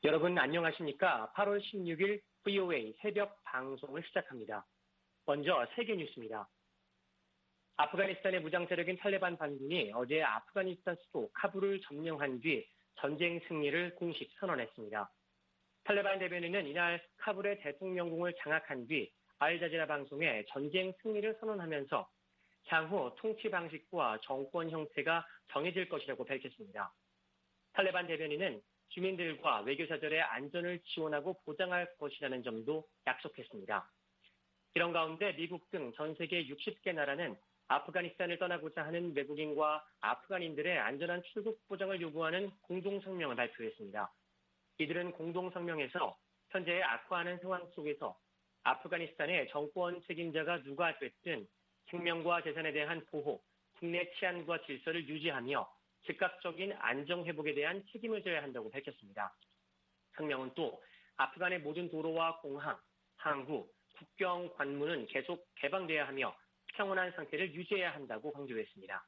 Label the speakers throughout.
Speaker 1: 여러분 안녕하십니까? 8월 16일 VOA 새벽 방송을 시작합니다. 먼저 세계 뉴스입니다. 아프가니스탄의 무장 세력인 탈레반 반군이 어제 아프가니스탄 수도 카불을 점령한 뒤 전쟁 승리를 공식 선언했습니다. 탈레반 대변인은 이날 카불의 대통령궁을 장악한 뒤 알자지라 방송에 전쟁 승리를 선언하면서 향후 통치 방식과 정권 형태가 정해질 것이라고 밝혔습니다. 탈레반 대변인은 주민들과 외교사절의 안전을 지원하고 보장할 것이라는 점도 약속했습니다. 이런 가운데 미국 등 전 세계 60개 나라는 아프가니스탄을 떠나고자 하는 외국인과 아프간인들의 안전한 출국 보장을 요구하는 공동성명을 발표했습니다. 이들은 공동성명에서 현재의 악화하는 상황 속에서 아프가니스탄의 정권 책임자가 누가 됐든 생명과 재산에 대한 보호, 국내 치안과 질서를 유지하며 즉각적인 안정 회복에 대한 책임을 져야 한다고 밝혔습니다. 성명은 또 아프간의 모든 도로와 공항, 항구, 국경 관문은 계속 개방돼야 하며 평온한 상태를 유지해야 한다고 강조했습니다.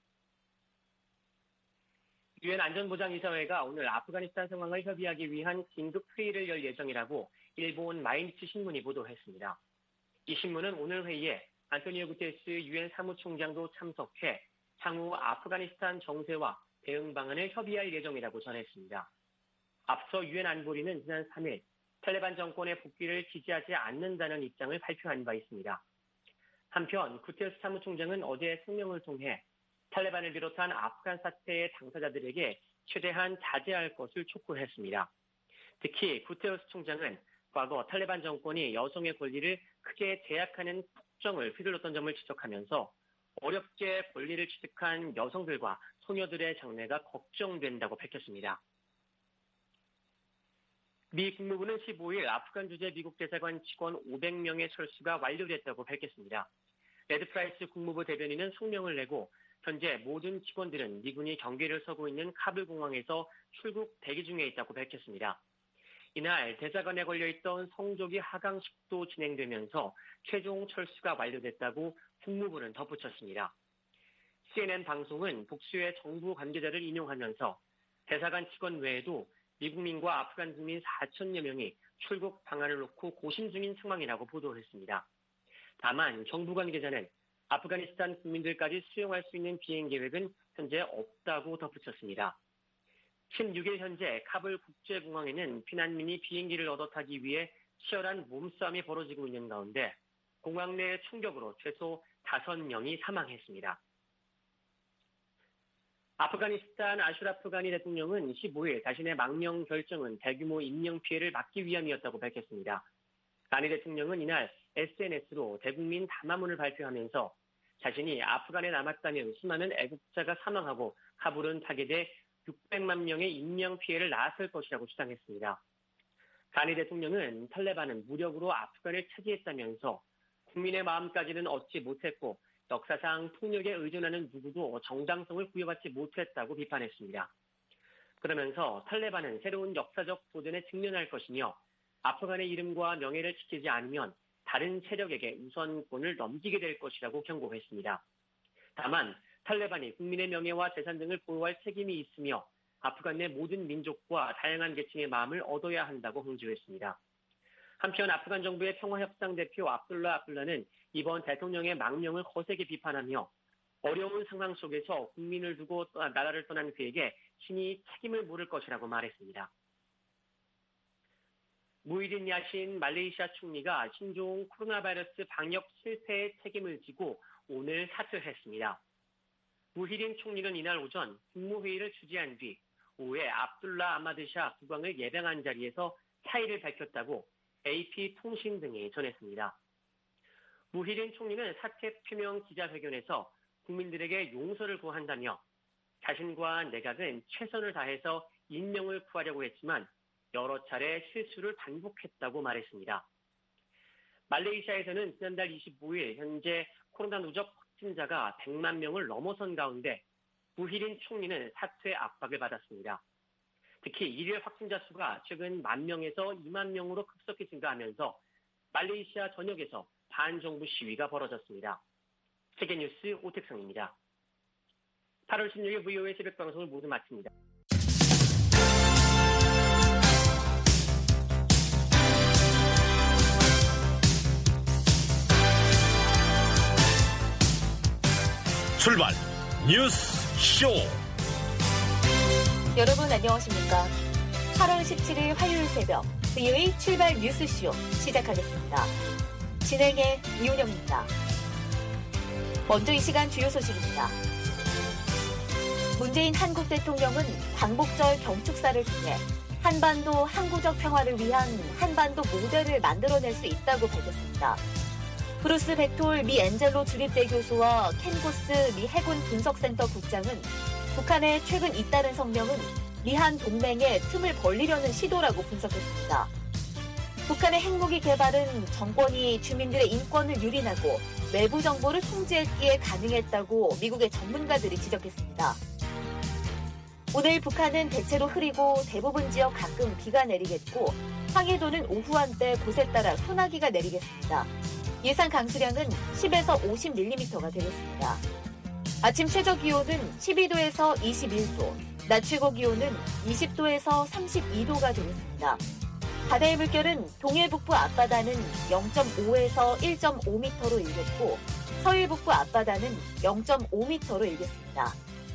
Speaker 1: 유엔 안전보장이사회가 오늘 아프가니스탄 상황을 협의하기 위한 긴급 회의를 열 예정이라고 일본 마이니치 신문이 보도했습니다. 이 신문은 오늘 회의에 안토니오 구테레스 유엔 사무총장도 참석해 향후 아프가니스탄 정세와 대응 방안을 협의할 예정이라고 전했습니다. 앞서 유엔 안보리는 지난 3일 탈레반 정권의 복귀를 지지하지 않는다는 입장을 발표한 바 있습니다. 한편 구테레스 사무총장은 어제 성명을 통해 탈레반을 비롯한 아프간 사태의 당사자들에게 최대한 자제할 것을 촉구했습니다. 특히 구테레스 총장은 과거 탈레반 정권이 여성의 권리를 크게 제약하는 폭정을 휘둘렀던 점을 지적하면서 어렵게 권리를 취득한 여성들과 소녀들의 장래가 걱정된다고 밝혔습니다. 미 국무부는 15일 아프간 주재 미국 대사관 직원 500명의 철수가 완료됐다고 밝혔습니다. 레드 프라이스 국무부 대변인은 성명을 내고 현재 모든 직원들은 미군이 경계를 서고 있는 카불 공항에서 출국 대기 중에 있다고 밝혔습니다. 이날 대사관에 걸려있던 성조기 하강식도 진행되면서 최종 철수가 완료됐다고 국무부는 덧붙였습니다. CNN 방송은 복수의 정부 관계자를 인용하면서 대사관 직원 외에도 미국민과 아프간 국민 4천여 명이 출국 방안을 놓고 고심 중인 상황이라고 보도했습니다. 다만 정부 관계자는 아프가니스탄 국민들까지 수용할 수 있는 비행 계획은 현재 없다고 덧붙였습니다. 16일 현재 카불 국제공항에는 피난민이 비행기를 얻어 타기 위해 치열한 몸싸움이 벌어지고 있는 가운데 공항 내 충격으로 최소 5명이 사망했습니다. 아프가니스탄 아슈라프 가니 대통령은 15일 자신의 망명 결정은 대규모 인명 피해를 막기 위함이었다고 밝혔습니다. 가니 대통령은 이날 SNS로 대국민 담화문을 발표하면서 자신이 아프간에 남았다면 수많은 애국자가 사망하고 카불은 파괴돼 600만 명의 인명 피해를 낳았을 것이라고 주장했습니다. 가니 대통령은 탈레반은 무력으로 아프간을 차지했다면서 국민의 마음까지는 얻지 못했고 역사상 폭력에 의존하는 누구도 정당성을 부여받지 못했다고 비판했습니다. 그러면서 탈레반은 새로운 역사적 도전에 직면할 것이며 아프간의 이름과 명예를 지키지 않으면 다른 세력에게 우선권을 넘기게 될 것이라고 경고했습니다. 다만 탈레반이 국민의 명예와 재산 등을 보호할 책임이 있으며 아프간 내 모든 민족과 다양한 계층의 마음을 얻어야 한다고 강조했습니다. 한편 아프간 정부의 평화협상 대표 압둘라는 이번 대통령의 망명을 거세게 비판하며 어려운 상황 속에서 국민을 두고 나라를 떠난 그에게 신이 책임을 물을 것이라고 말했습니다. 무히딘 야신 말레이시아 총리가 신종 코로나 바이러스 방역 실패의 책임을 지고 오늘 사퇴했습니다. 무히딘 총리는 이날 오전 국무회의를 주재한 뒤 오후에 압둘라 아마드샤 국왕을 예방한 자리에서 사의를 밝혔다고 AP 통신 등이 전했습니다. 무히딘 총리는 사퇴 표명 기자회견에서 국민들에게 용서를 구한다며 자신과 내각은 최선을 다해서 인명을 구하려고 했지만 여러 차례 실수를 반복했다고 말했습니다. 말레이시아에서는 지난달 25일 현재 코로나 누적 확진자가 100만 명을 넘어선 가운데 무히딘 총리는 사퇴 압박을 받았습니다. 특히 일일 확진자 수가 최근 10,000명에서 20,000명으로 급속히 증가하면서 말레이시아 전역에서 반정부 시위가 벌어졌습니다. 세계뉴스 오택성입니다. 8월 16일 VOA 새벽 방송을 모두 마칩니다.
Speaker 2: 출발 뉴스 쇼.
Speaker 3: 여러분 안녕하십니까? 8월 17일 화요일 새벽 VOA 출발 뉴스쇼 시작하겠습니다. 진행의 이은영입니다. 먼저 이 시간 주요 소식입니다. 문재인 한국 대통령은 광복절 경축사를 통해 한반도 항구적 평화를 위한 한반도 모델을 만들어낼 수 있다고 밝혔습니다. 브루스 벡톨 미 엔젤로 주립대 교수와 켄 코스 미 해군 분석센터 국장은 북한의 최근 잇따른 성명은 미한 동맹에 틈을 벌리려는 시도라고 분석했습니다. 북한의 핵무기 개발은 정권이 주민들의 인권을 유린하고 외부 정보를 통제했기에 가능했다고 미국의 전문가들이 지적했습니다. 오늘 북한은 대체로 흐리고 대부분 지역 가끔 비가 내리겠고 황해도는 오후 한때 곳에 따라 소나기가 내리겠습니다. 예상 강수량은 10에서 50mm가 되겠습니다. 아침 최저 기온은 12도에서 21도, 낮 최고 기온은 20도에서 32도가 되겠습니다. 바다의 물결은 동해 북부 앞바다는 0.5에서 1.5m로 일겠고 서해 북부 앞바다는 0.5m로 일겠습니다.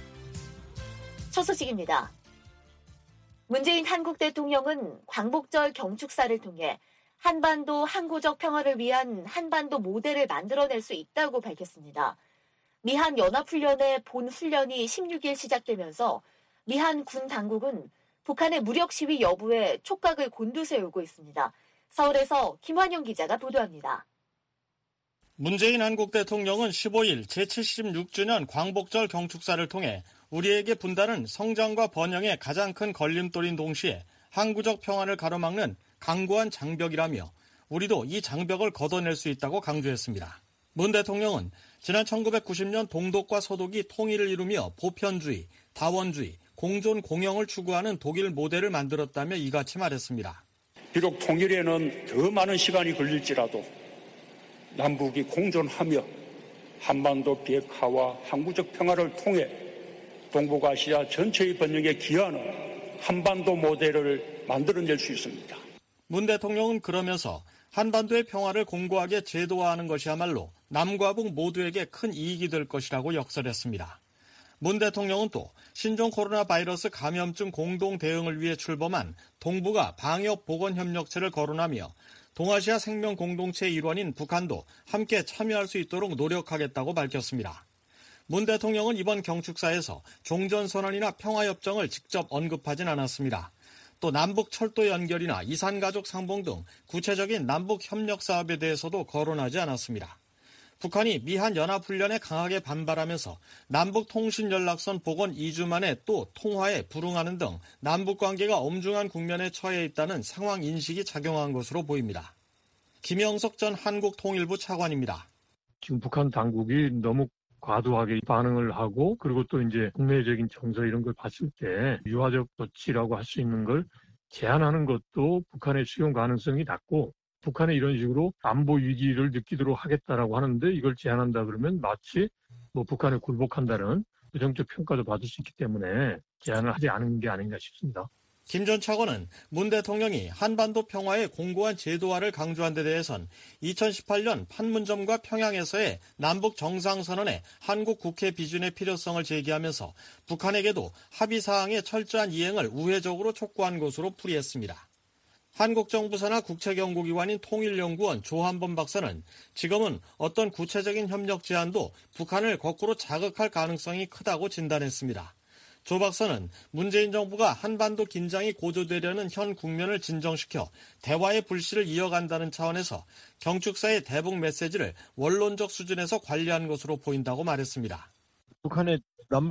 Speaker 3: 첫 소식입니다. 문재인 한국 대통령은 광복절 경축사를 통해 한반도 항구적 평화를 위한 한반도 모델을 만들어낼 수 있다고 밝혔습니다. 미한 연합훈련의 본 훈련이 16일 시작되면서 미한 군 당국은 북한의 무력 시위 여부에 촉각을 곤두세우고 있습니다. 서울에서 김환영 기자가 보도합니다.
Speaker 4: 문재인 한국 대통령은 15일 제76주년 광복절 경축사를 통해 우리에게 분단은 성장과 번영의 가장 큰 걸림돌인 동시에 항구적 평화를 가로막는 강고한 장벽이라며 우리도 이 장벽을 걷어낼 수 있다고 강조했습니다. 문 대통령은 지난 1990년 동독과 서독이 통일을 이루며 보편주의, 다원주의, 공존 공영을 추구하는 독일 모델을 만들었다며 이같이 말했습니다.
Speaker 5: 비록 통일에는 더 많은 시간이 걸릴지라도 남북이 공존하며 한반도 비핵화와 항구적 평화를 통해 동북아시아 전체의 번영에 기여하는 한반도 모델을 만들어낼 수 있습니다.
Speaker 4: 문 대통령은 그러면서 한반도의 평화를 공고하게 제도화하는 것이야말로 남과 북 모두에게 큰 이익이 될 것이라고 역설했습니다. 문 대통령은 또 신종 코로나 바이러스 감염증 공동 대응을 위해 출범한 동북아 방역 보건 협력체를 거론하며 동아시아 생명 공동체의 일원인 북한도 함께 참여할 수 있도록 노력하겠다고 밝혔습니다. 문 대통령은 이번 경축사에서 종전선언이나 평화협정을 직접 언급하진 않았습니다. 또 남북 철도 연결이나 이산가족 상봉 등 구체적인 남북 협력 사업에 대해서도 거론하지 않았습니다. 북한이 미한 연합훈련에 강하게 반발하면서 남북 통신연락선 복원 2주 만에 또 통화에 불응하는 등 남북 관계가 엄중한 국면에 처해 있다는 상황 인식이 작용한 것으로 보입니다. 김영석 전 한국통일부 차관입니다.
Speaker 6: 지금 북한 당국이 너무 과도하게 반응을 하고 그리고 또 이제 국내적인 정서 이런 걸 봤을 때 유화적 조치라고 할 수 있는 걸 제한하는 것도 북한의 수용 가능성이 낮고 북한이 이런 식으로 안보 위기를 느끼도록 하겠다라고 하는데 이걸 제한한다 그러면 마치 북한에 굴복한다는 부정적 평가도 받을 수 있기 때문에 제한을 하지 않은 게 아닌가 싶습니다.
Speaker 4: 김 전 차관은 문 대통령이 한반도 평화의 공고한 제도화를 강조한 데 대해선 2018년 판문점과 평양에서의 남북 정상선언의 한국 국회 비준의 필요성을 제기하면서 북한에게도 합의사항의 철저한 이행을 우회적으로 촉구한 것으로 풀이했습니다. 한국 정부 산하 국책연구기관인 통일연구원 조한범 박사는 지금은 어떤 구체적인 협력 제안도 북한을 거꾸로 자극할 가능성이 크다고 진단했습니다. 조 박사는 문재인 정부가 한반도 긴장이 고조되려는 현 국면을 진정시켜 대화의 불씨를 이어간다는 차원에서 경축사의 대북 메시지를 원론적 수준에서 관리한 것으로 보인다고 말했습니다.
Speaker 7: 북한의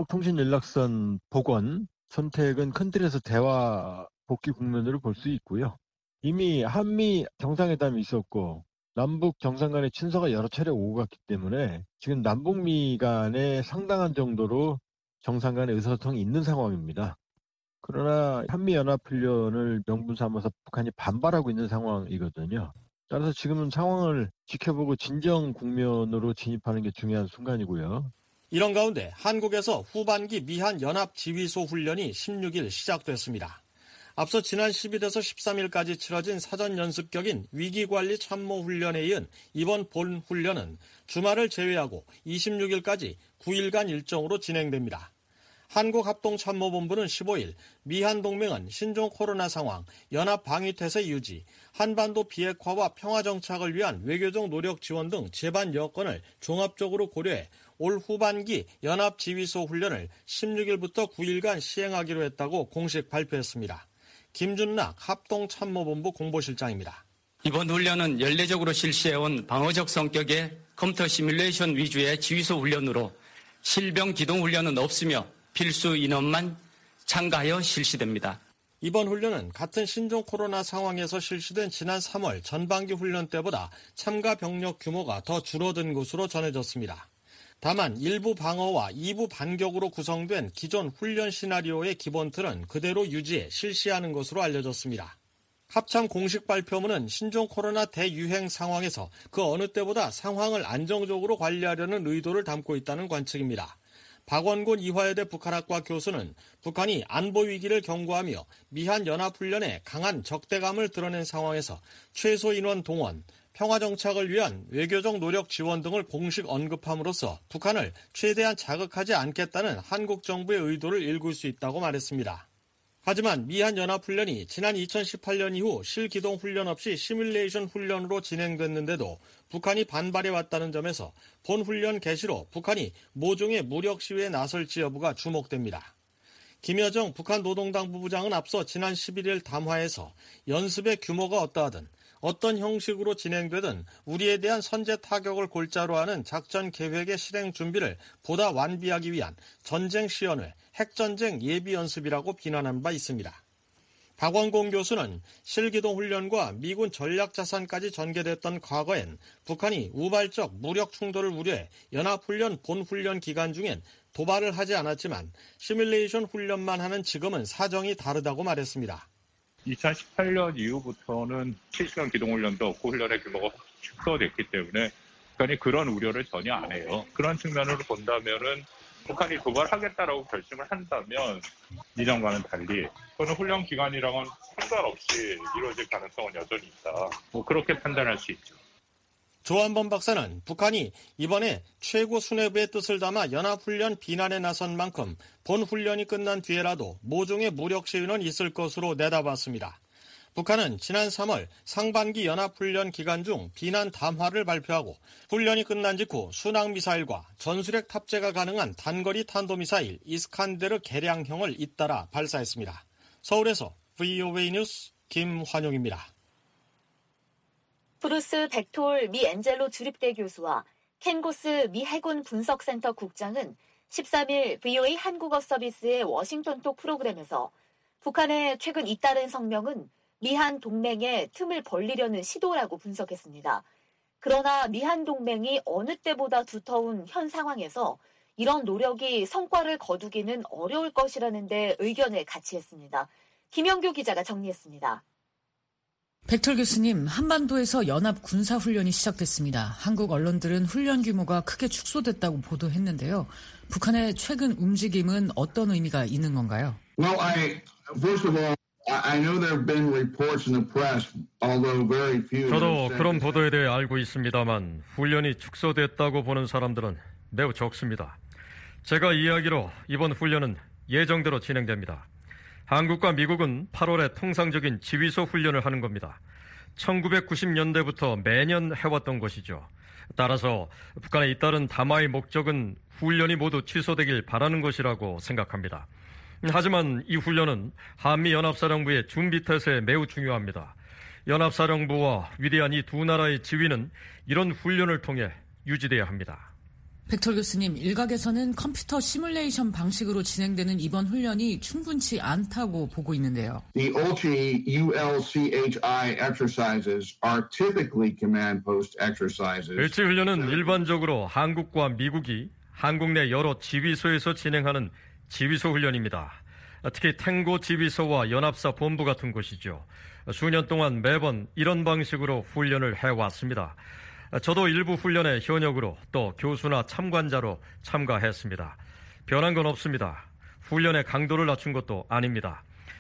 Speaker 7: 남북통신연락선 복원 선택은 큰 틀에서 대화 복귀 국면으로 볼 수 있고요. 이미 한미 정상회담이 있었고 남북 정상 간의 친서가 여러 차례 오고 갔기 때문에 지금 남북미 간에 상당한 정도로 정상 간의 의사소통이 있는 상황입니다. 그러나 한미연합훈련을 명분 삼아서 북한이 반발하고 있는 상황이거든요. 따라서 지금은 상황을 지켜보고 진정 국면으로 진입하는 게 중요한 순간이고요.
Speaker 4: 이런 가운데 한국에서 후반기 미한 연합 지휘소 훈련이 16일 시작됐습니다. 앞서 지난 10일에서 13일까지 치러진 사전 연습격인 위기관리 참모훈련에 이은 이번 본훈련은 주말을 제외하고 26일까지 9일간 일정으로 진행됩니다. 한국합동참모본부는 15일 미한동맹은 신종 코로나 상황, 연합 방위태세 유지, 한반도 비핵화와 평화 정착을 위한 외교적 노력 지원 등 제반 여건을 종합적으로 고려해 올 후반기 연합지휘소 훈련을 16일부터 9일간 시행하기로 했다고 공식 발표했습니다. 김준락 합동참모본부 공보실장입니다.
Speaker 8: 이번 훈련은 연례적으로 실시해온 방어적 성격의 컴퓨터 시뮬레이션 위주의 지휘소 훈련으로 실병 기동 훈련은 없으며 필수 인원만 참가하여 실시됩니다.
Speaker 4: 이번 훈련은 같은 신종 코로나 상황에서 실시된 지난 3월 전반기 훈련 때보다 참가 병력 규모가 더 줄어든 것으로 전해졌습니다. 다만 일부 방어와 2부 반격으로 구성된 기존 훈련 시나리오의 기본 틀은 그대로 유지해 실시하는 것으로 알려졌습니다. 합참 공식 발표문은 신종 코로나 대유행 상황에서 그 어느 때보다 상황을 안정적으로 관리하려는 의도를 담고 있다는 관측입니다. 박원곤 이화여대 북한학과 교수는 북한이 안보 위기를 경고하며 미한 연합훈련에 강한 적대감을 드러낸 상황에서 최소 인원 동원, 평화 정착을 위한 외교적 노력 지원 등을 공식 언급함으로써 북한을 최대한 자극하지 않겠다는 한국 정부의 의도를 읽을 수 있다고 말했습니다. 하지만 미한 연합훈련이 지난 2018년 이후 실기동 훈련 없이 시뮬레이션 훈련으로 진행됐는데도 북한이 반발해왔다는 점에서 본 훈련 개시로 북한이 모종의 무력 시위에 나설지 여부가 주목됩니다. 김여정 북한 노동당 부부장은 앞서 지난 11일 담화에서 연습의 규모가 어떠하든 어떤 형식으로 진행되든 우리에 대한 선제 타격을 골자로 하는 작전 계획의 실행 준비를 보다 완비하기 위한 전쟁 시연회, 핵전쟁 예비 연습이라고 비난한 바 있습니다. 박원공 교수는 실기동 훈련과 미군 전략자산까지 전개됐던 과거엔 북한이 우발적 무력 충돌을 우려해 연합훈련 본훈련 기간 중엔 도발을 하지 않았지만 시뮬레이션 훈련만 하는 지금은 사정이 다르다고 말했습니다.
Speaker 9: 2018년 이후부터는 실시간 기동훈련도 없고 훈련의 규모가 축소됐기 때문에 북한이 그런 우려를 전혀 안 해요. 그런 측면으로 본다면은 북한이 도발하겠다라고 결심을 한다면 이전과는 달리 그런 훈련 기간이랑은 상관없이 이루어질 가능성은 여전히 있다. 그렇게 판단할 수 있죠.
Speaker 4: 조한범 박사는 북한이 이번에 최고 수뇌부의 뜻을 담아 연합훈련 비난에 나선 만큼 본 훈련이 끝난 뒤에라도 모종의 무력 시위는 있을 것으로 내다봤습니다. 북한은 지난 3월 상반기 연합훈련 기간 중 비난 담화를 발표하고 훈련이 끝난 직후 순항미사일과 전술핵 탑재가 가능한 단거리 탄도미사일 이스칸데르 개량형을 잇따라 발사했습니다. 서울에서 VOA 뉴스 김환용입니다.
Speaker 3: 브루스 벡톨 미 엔젤로 주립대 교수와 켄 고스 미 해군 분석센터 국장은 13일 VOA 한국어 서비스의 워싱턴톡 프로그램에서 북한의 최근 잇따른 성명은 미한 동맹의 틈을 벌리려는 시도라고 분석했습니다. 그러나 미한 동맹이 어느 때보다 두터운 현 상황에서 이런 노력이 성과를 거두기는 어려울 것이라는 데 의견을 같이 했습니다. 김영규 기자가 정리했습니다.
Speaker 10: 벡톨 교수님, 한반도에서 연합 군사훈련이 시작됐습니다. 한국 언론들은 훈련 규모가 크게 축소됐다고 보도했는데요. 북한의 최근 움직임은 어떤 의미가 있는 건가요?
Speaker 11: 저도 그런 보도에 대해 알고 있습니다만 훈련이 축소됐다고 보는 사람들은 매우 적습니다. 제가 이야기로 이번 훈련은 예정대로 진행됩니다. 한국과 미국은 8월에 통상적인 지휘소 훈련을 하는 겁니다. 1990년대부터 매년 해왔던 것이죠. 따라서 북한에 잇따른 담화의 목적은 훈련이 모두 취소되길 바라는 것이라고 생각합니다. 하지만 이 훈련은 한미연합사령부의 준비태세에 매우 중요합니다. 연합사령부와 위대한 이 두 나라의 지위는 이런 훈련을 통해 유지돼야 합니다.
Speaker 10: 벡톨 교수님, 일각에서는 컴퓨터 시뮬레이션 방식으로 진행되는 이번 훈련이 충분치 않다고 보고 있는데요.
Speaker 12: The OT-ULCHI exercises are typically command post exercises.
Speaker 11: 을지 훈련은 일반적으로 한국과 미국이 한국 내 여러 지휘소에서 진행하는 지휘소 훈련입니다. 특히 탱고 지휘소와 연합사 본부 같은 곳이죠. 수년 동안 매번 이런 방식으로 훈련을 해왔습니다. 저도 일부 훈련에 현역으로 또 교수나 참관자로 참가했습니다. 변한 건 없습니다. 훈련의 강도를 낮춘 것도 아닙니다.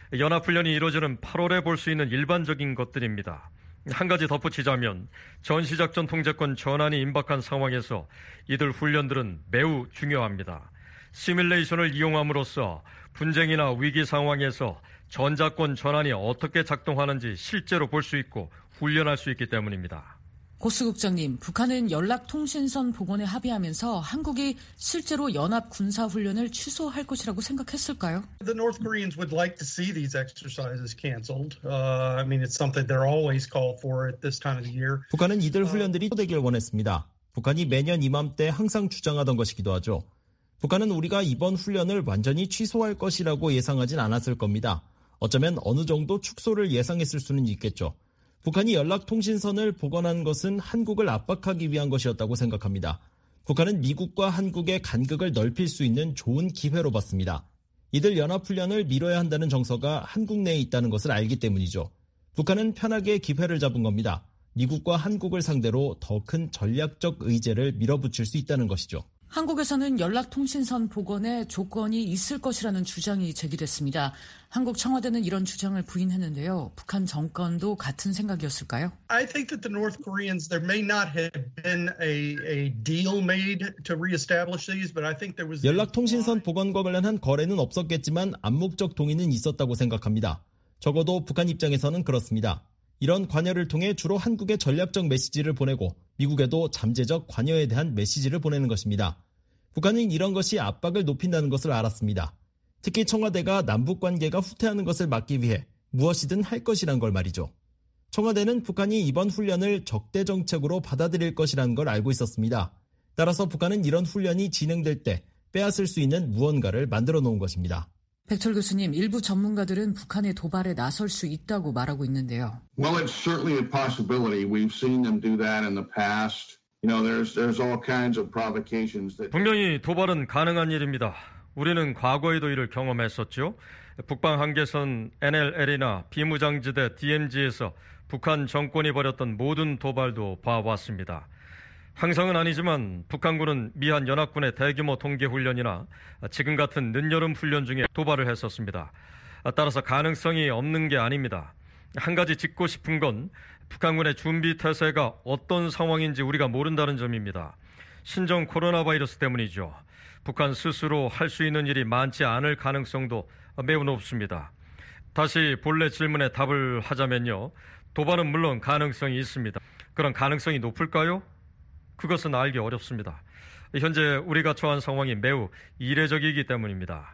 Speaker 11: 연합훈련이 이루어지는 8월에 볼 수 있는 일반적인 것들입니다. 한 가지 덧붙이자면 전시작전 통제권 전환이 임박한 상황에서 이들 훈련들은 매우 중요합니다. 시뮬레이션을 이용함으로써 분쟁이나 위기 상황에서 전자권 전환이 어떻게 작동하는지 실제로 볼 수 있고 훈련할 수 있기 때문입니다.
Speaker 10: 고수국장님, 북한은 연락통신선 복원에 합의하면서 한국이 실제로 연합 군사훈련을 취소할 것이라고 생각했을까요?
Speaker 13: The North Koreans would like to see these exercises canceled. I mean, it's something they're always called for at this time of the year.
Speaker 14: 북한은 이들 훈련들이 취소되길 원했습니다. 북한이 매년 이맘때 항상 주장하던 것이기도 하죠. 북한은 우리가 이번 훈련을 완전히 취소할 것이라고 예상하진 않았을 겁니다. 어쩌면 어느 정도 축소를 예상했을 수는 있겠죠. 북한이 연락통신선을 복원한 것은 한국을 압박하기 위한 것이었다고 생각합니다. 북한은 미국과 한국의 간극을 넓힐 수 있는 좋은 기회로 봤습니다. 이들 연합훈련을 미뤄야 한다는 정서가 한국 내에 있다는 것을 알기 때문이죠. 북한은 편하게 기회를 잡은 겁니다. 미국과 한국을 상대로 더 큰 전략적 의제를 밀어붙일 수 있다는 것이죠.
Speaker 10: 한국에서는 연락통신선 복원에 조건이 있을 것이라는 주장이 제기됐습니다. 한국 청와대는 이런 주장을 부인했는데요. 북한 정권도 같은 생각이었을까요?
Speaker 13: I think that the North Koreans, there may not have been a deal made to reestablish these, but I think there was...
Speaker 14: 연락통신선 복원과 관련한 거래는 없었겠지만 암묵적 동의는 있었다고 생각합니다. 적어도 북한 입장에서는 그렇습니다. 이런 관여를 통해 주로 한국에 전략적 메시지를 보내고 미국에도 잠재적 관여에 대한 메시지를 보내는 것입니다. 북한은 이런 것이 압박을 높인다는 것을 알았습니다. 특히 청와대가 남북 관계가 후퇴하는 것을 막기 위해 무엇이든 할 것이란 걸 말이죠. 청와대는 북한이 이번 훈련을 적대 정책으로 받아들일 것이라는 걸 알고 있었습니다. 따라서 북한은 이런 훈련이 진행될 때 빼앗을 수 있는 무언가를 만들어 놓은 것입니다.
Speaker 10: 백철 교수님, 일부 전문가들은 북한의 도발에 나설 수 있다고 말하고 있는데요.
Speaker 12: Well, it's certainly a possibility. We've seen them do that in the past. You know, there's all kinds of provocations that...
Speaker 11: 분명히 도발은 가능한 일입니다. 우리는 과거에도 이를 경험했었죠. 북방 한계선 NLL이나 비무장지대 DMZ에서 북한 정권이 벌였던 모든 도발도 봐왔습니다. 항상은 아니지만 북한군은 미한 연합군의 대규모 동계훈련이나 지금 같은 늦여름 훈련 중에 도발을 했었습니다. 따라서 가능성이 없는 게 아닙니다. 한 가지 짚고 싶은 건 북한군의 준비 태세가 어떤 상황인지 우리가 모른다는 점입니다. 신종 코로나 바이러스 때문이죠. 북한 스스로 할 수 있는 일이 많지 않을 가능성도 매우 높습니다. 다시 본래 질문에 답을 하자면요. 도발은 물론 가능성이 있습니다. 그런 가능성이 높을까요? 그것은 알기 어렵습니다. 현재 우리가 처한 상황이 매우 이례적이기 때문입니다.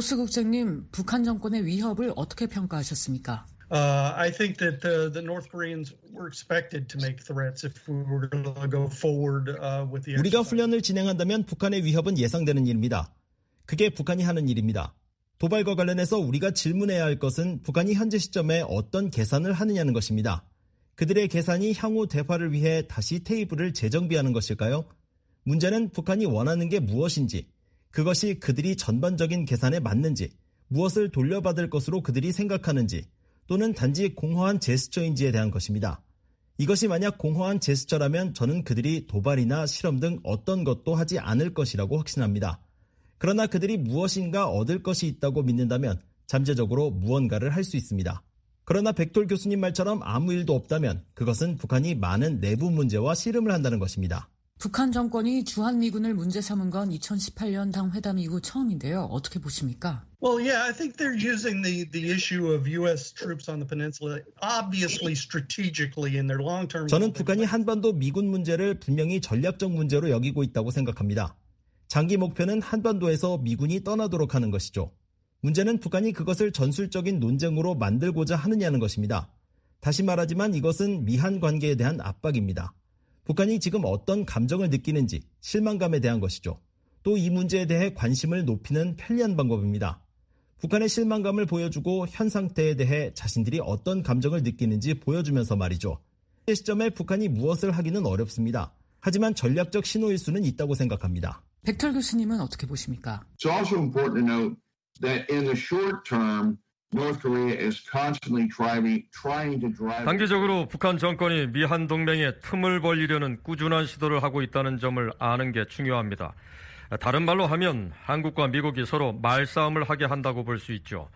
Speaker 10: 고수국장님, 북한 정권의 위협을 어떻게 평가하셨습니까?
Speaker 13: I think that the North Koreans were expected to make threats if we were going to go forward with the exercise.
Speaker 14: 우리가 훈련을 진행한다면 북한의 위협은 예상되는 일입니다. 그게 북한이 하는 일입니다. 도발과 관련해서 우리가 질문해야 할 것은 북한이 현재 시점에 어떤 계산을 하느냐는 것입니다. 그들의 계산이 향후 대화를 위해 다시 테이블을 재정비하는 것일까요? 문제는 북한이 원하는 게 무엇인지, 그것이 그들이 전반적인 계산에 맞는지, 무엇을 돌려받을 것으로 그들이 생각하는지, 또는 단지 공허한 제스처인지에 대한 것입니다. 이것이 만약 공허한 제스처라면 저는 그들이 도발이나 실험 등 어떤 것도 하지 않을 것이라고 확신합니다. 그러나 그들이 무엇인가 얻을 것이 있다고 믿는다면 잠재적으로 무언가를 할 수 있습니다. 그러나 백돌 교수님 말처럼 아무 일도 없다면 그것은 북한이 많은 내부 문제와 씨름을 한다는 것입니다.
Speaker 10: 북한 정권이 주한미군을 문제 삼은 건 2018년 당 회담 이후 처음인데요. 어떻게 보십니까?
Speaker 13: Well, yeah, I think they're using the issue of U.S. troops on the peninsula obviously strategically in their long-term...
Speaker 14: 저는 북한이 한반도 미군 문제를 분명히 전략적 문제로 여기고 있다고 생각합니다. 장기 목표는 한반도에서 미군이 떠나도록 하는 것이죠. 문제는 북한이 그것을 전술적인 논쟁으로 만들고자 하느냐는 것입니다. 다시 말하지만 이것은 미한 관계에 대한 압박입니다. 북한이 지금 어떤 감정을 느끼는지 실망감에 대한 것이죠. 또 이 문제에 대해 관심을 높이는 편리한 방법입니다. 북한의 실망감을 보여주고 현 상태에 대해 자신들이 어떤 감정을 느끼는지 보여주면서 말이죠. 이 시점에 북한이 무엇을 하기는 어렵습니다. 하지만 전략적 신호일 수는 있다고 생각합니다.
Speaker 10: 백철 교수님은 어떻게 보십니까?
Speaker 12: It's also important to note that in the short term, North Korea is constantly trying to drive.
Speaker 11: 단기적으로 북한 정권이 미한 동맹에 틈을 벌리려는 꾸준한 시도를 하고 있다는 점을 아는 게 중요합니다. 다른 말로 하면 한국과 미국이 서로 말싸움을 하게 한다고 볼 수 있죠.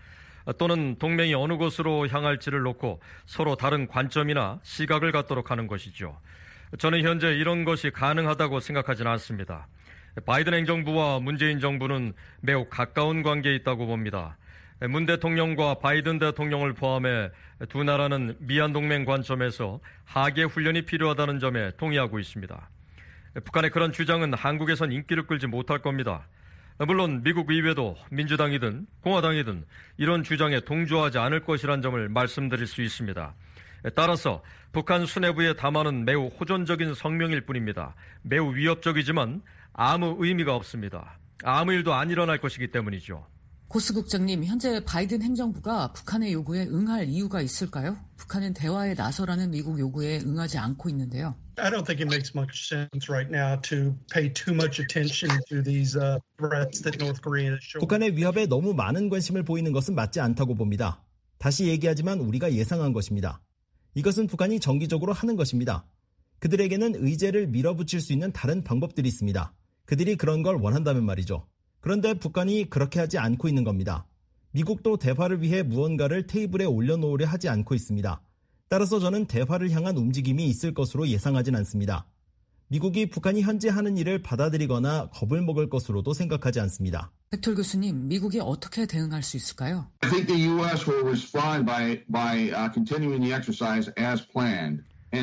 Speaker 11: 또는 동맹이 어느 곳으로 향할지를 놓고 서로 다른 관점이나 시각을 갖도록 하는 것이죠. 저는 현재 이런 것이 가능하다고 생각하지는 않습니다. 바이든 행정부와 문재인 정부는 매우 가까운 관계에 있다고 봅니다. 문 대통령과 바이든 대통령을 포함해 두 나라는 미한동맹 관점에서 하계 훈련이 필요하다는 점에 동의하고 있습니다. 북한의 그런 주장은 한국에선 인기를 끌지 못할 겁니다. 물론 미국 의회도 민주당이든 공화당이든 이런 주장에 동조하지 않을 것이란 점을 말씀드릴 수 있습니다. 따라서 북한 수뇌부의 담화는 매우 호전적인 성명일 뿐입니다. 매우 위협적이지만 아무 의미가 없습니다. 아무 일도 안 일어날 것이기 때문이죠.
Speaker 10: 고스 국장님, 현재 바이든 행정부가 북한의 요구에 응할 이유가 있을까요? 북한은 대화에 나서라는 미국 요구에 응하지 않고 있는데요.
Speaker 13: I don't think it makes much sense right now to pay too much attention to these threats that North Korea is showing.
Speaker 14: 북한의 위협에 너무 많은 관심을 보이는 것은 맞지 않다고 봅니다. 다시 얘기하지만 우리가 예상한 것입니다. 이것은 북한이 정기적으로 하는 것입니다. 그들에게는 의제를 밀어붙일 수 있는 다른 방법들이 있습니다. 그들이 그런 걸 원한다면 말이죠. 그런데 북한이 그렇게 하지 않고 있는 겁니다. 미국도 대화를 위해 무언가를 테이블에 올려놓으려 하지 않고 있습니다. 따라서 저는 대화를 향한 움직임이 있을 것으로 예상하진 않습니다. 미국이 북한이 현재 하는 일을 받아들이거나 겁을 먹을 것으로도 생각하지 않습니다.
Speaker 10: 백톨 교수님, 미국이 어떻게 대응할 수 있을까요?
Speaker 12: I think the U.S. will respond by continuing the exercise as planned.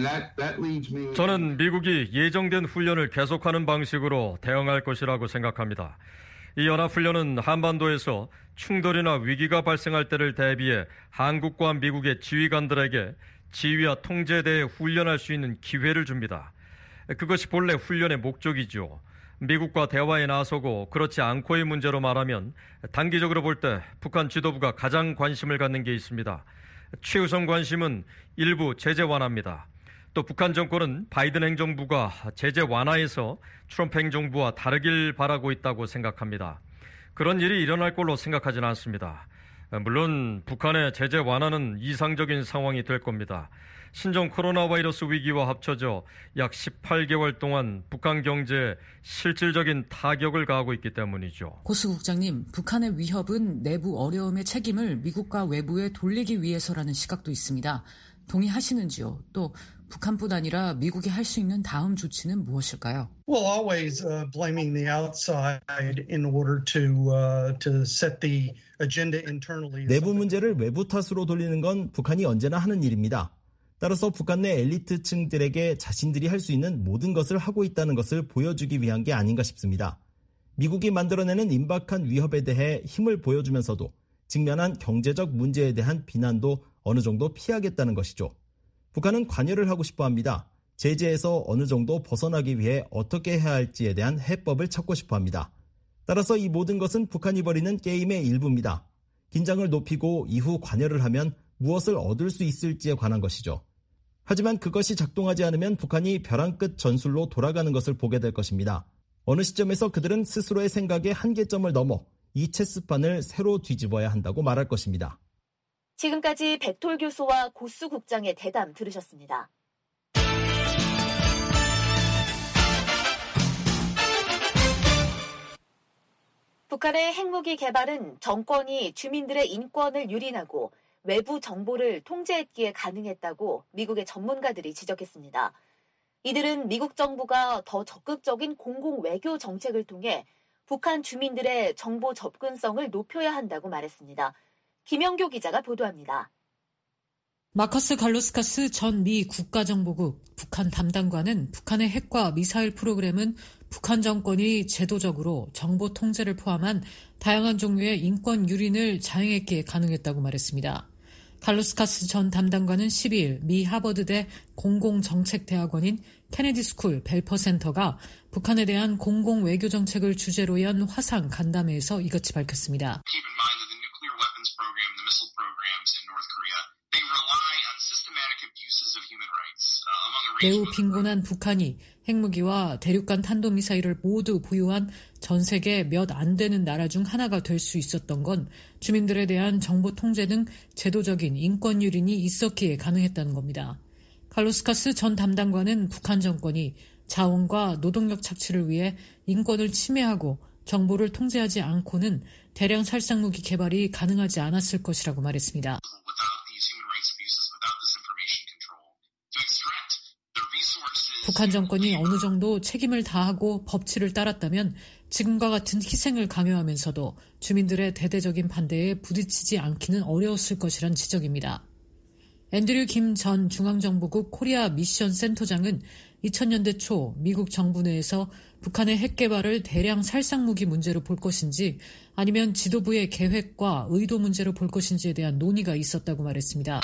Speaker 11: 저는 미국이 예정된 훈련을 계속하는 방식으로 대응할 것이라고 생각합니다. 이 연합훈련은 한반도에서 충돌이나 위기가 발생할 때를 대비해 한국과 미국의 지휘관들에게 지휘와 통제에 대해 훈련할 수 있는 기회를 줍니다. 그것이 본래 훈련의 목적이죠. 미국과 대화에 나서고 그렇지 않고의 문제로 말하면 단기적으로 볼 때 북한 지도부가 가장 관심을 갖는 게 있습니다. 최우선 관심은 일부 제재 완화입니다. 또 북한 정권은 바이든 행정부가 제재 완화에서 트럼프 행정부와 다르길 바라고 있다고 생각합니다. 그런 일이 일어날 걸로 생각하지는 않습니다. 물론 북한의 제재 완화는 이상적인 상황이 될 겁니다. 신종 코로나 바이러스 위기와 합쳐져 약 18개월 동안 북한 경제에 실질적인 타격을 가하고 있기 때문이죠.
Speaker 10: 고스 국장님, 북한의 위협은 내부 어려움의 책임을 미국과 외부에 돌리기 위해서라는 시각도 있습니다. 동의하시는지요? 또 북한뿐 아니라 미국이 할 수 있는 다음 조치는 무엇일까요?
Speaker 13: Well, always blaming the outside in order to set the agenda internally.
Speaker 14: 내부 문제를 외부 탓으로 돌리는 건 북한이 언제나 하는 일입니다. 따라서 북한 내 엘리트층들에게 자신들이 할 수 있는 모든 것을 하고 있다는 것을 보여주기 위한 게 아닌가 싶습니다. 미국이 만들어내는 임박한 위협에 대해 힘을 보여주면서도 직면한 경제적 문제에 대한 비난도 어느 정도 피하겠다는 것이죠. 북한은 관여를 하고 싶어 합니다. 제재에서 어느 정도 벗어나기 위해 어떻게 해야 할지에 대한 해법을 찾고 싶어 합니다. 따라서 이 모든 것은 북한이 벌이는 게임의 일부입니다. 긴장을 높이고 이후 관여를 하면 무엇을 얻을 수 있을지에 관한 것이죠. 하지만 그것이 작동하지 않으면 북한이 벼랑 끝 전술로 돌아가는 것을 보게 될 것입니다. 어느 시점에서 그들은 스스로의 생각의 한계점을 넘어 이 체스판을 새로 뒤집어야 한다고 말할 것입니다.
Speaker 3: 지금까지 백톨 교수와 고스 국장의 대담 들으셨습니다. 북한의 핵무기 개발은 정권이 주민들의 인권을 유린하고 외부 정보를 통제했기에 가능했다고 미국의 전문가들이 지적했습니다. 이들은 미국 정부가 더 적극적인 공공 외교 정책을 통해 북한 주민들의 정보 접근성을 높여야 한다고 말했습니다. 김영교 기자가 보도합니다.
Speaker 10: 마커스 갈로스카스 전 미 국가정보국 북한 담당관은 북한의 핵과 미사일 프로그램은 북한 정권이 제도적으로 정보 통제를 포함한 다양한 종류의 인권 유린을 자행했기에 가능했다고 말했습니다. 갈로스카스 전 담당관은 12일 미 하버드대 공공정책대학원인 케네디 스쿨 벨퍼 센터가 북한에 대한 공공 외교 정책을 주제로 연 화상 간담회에서 이같이 밝혔습니다. 매우 빈곤한 북한이 핵무기와 대륙간 탄도미사일을 모두 보유한 전 세계 몇 안 되는 나라 중 하나가 될 수 있었던 건 주민들에 대한 정보 통제 등 제도적인 인권 유린이 있었기에 가능했다는 겁니다. 갈로스카스 전 담당관은 북한 정권이 자원과 노동력 착취를 위해 인권을 침해하고 정보를 통제하지 않고는 대량 살상무기 개발이 가능하지 않았을 것이라고 말했습니다. 북한 정권이 어느 정도 책임을 다하고 법치를 따랐다면 지금과 같은 희생을 강요하면서도 주민들의 대대적인 반대에 부딪히지 않기는 어려웠을 것이란 지적입니다. 앤드류 김 전 중앙정보국 코리아 미션 센터장은 2000년대 초 미국 정부 내에서 북한의 핵 개발을 대량 살상무기 문제로 볼 것인지 아니면 지도부의 계획과 의도 문제로 볼 것인지에 대한 논의가 있었다고 말했습니다.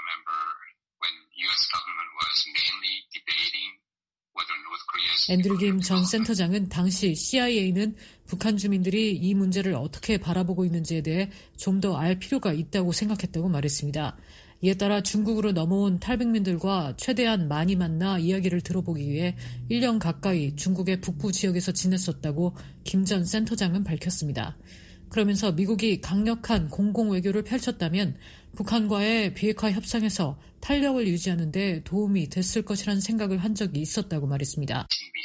Speaker 10: 앤드류 김 전 센터장은 당시 CIA는 북한 주민들이 이 문제를 어떻게 바라보고 있는지에 대해 좀 더 알 필요가 있다고 생각했다고 말했습니다. 이에 따라 중국으로 넘어온 탈북민들과 최대한 많이 만나 이야기를 들어보기 위해 1년 가까이 중국의 북부 지역에서 지냈었다고 김 전 센터장은 밝혔습니다. 그러면서 미국이 강력한 공공외교를 펼쳤다면 북한과의 비핵화 협상에서 탄력을 유지하는 데 도움이 됐을 것이라는 생각을 한 적이 있었다고 말했습니다.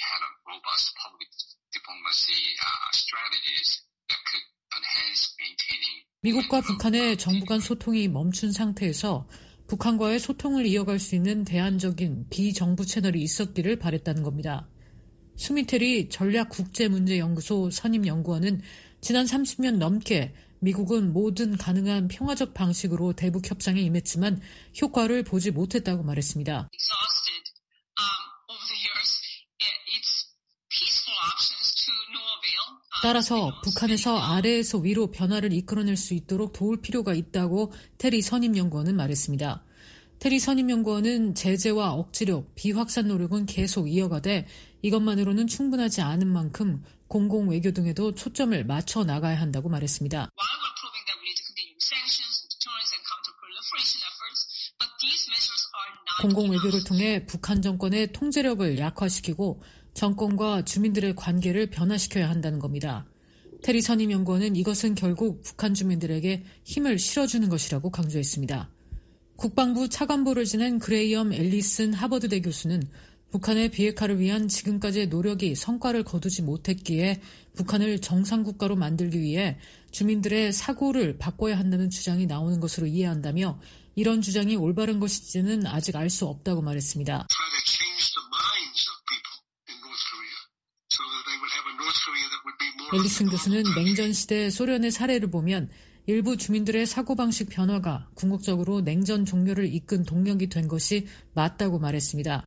Speaker 10: 미국과 북한의 정부 간 소통이 멈춘 상태에서 북한과의 소통을 이어갈 수 있는 대안적인 비정부 채널이 있었기를 바랬다는 겁니다. 수미테리 전략국제문제연구소 선임연구원은 지난 30년 넘게 미국은 모든 가능한 평화적 방식으로 대북 협상에 임했지만 효과를 보지 못했다고 말했습니다. 따라서 북한에서 아래에서 위로 변화를 이끌어낼 수 있도록 도울 필요가 있다고 테리 선임연구원은 말했습니다. 테리 선임연구원은 제재와 억지력, 비확산 노력은 계속 이어가되 이것만으로는 충분하지 않은 만큼 공공외교 등에도 초점을 맞춰 나가야 한다고 말했습니다. 공공외교를 통해 북한 정권의 통제력을 약화시키고 정권과 주민들의 관계를 변화시켜야 한다는 겁니다. 테리 선임연구원은 이것은 결국 북한 주민들에게 힘을 실어주는 것이라고 강조했습니다. 국방부 차관보를 지낸 그레이엄 앨리슨 하버드대 교수는 북한의 비핵화를 위한 지금까지의 노력이 성과를 거두지 못했기에 북한을 정상국가로 만들기 위해 주민들의 사고를 바꿔야 한다는 주장이 나오는 것으로 이해한다며 이런 주장이 올바른 것인지는 아직 알 수 없다고 말했습니다. 앨리슨 교수는 냉전 시대 소련의 사례를 보면 일부 주민들의 사고방식 변화가 궁극적으로 냉전 종료를 이끈 동력이 된 것이 맞다고 말했습니다.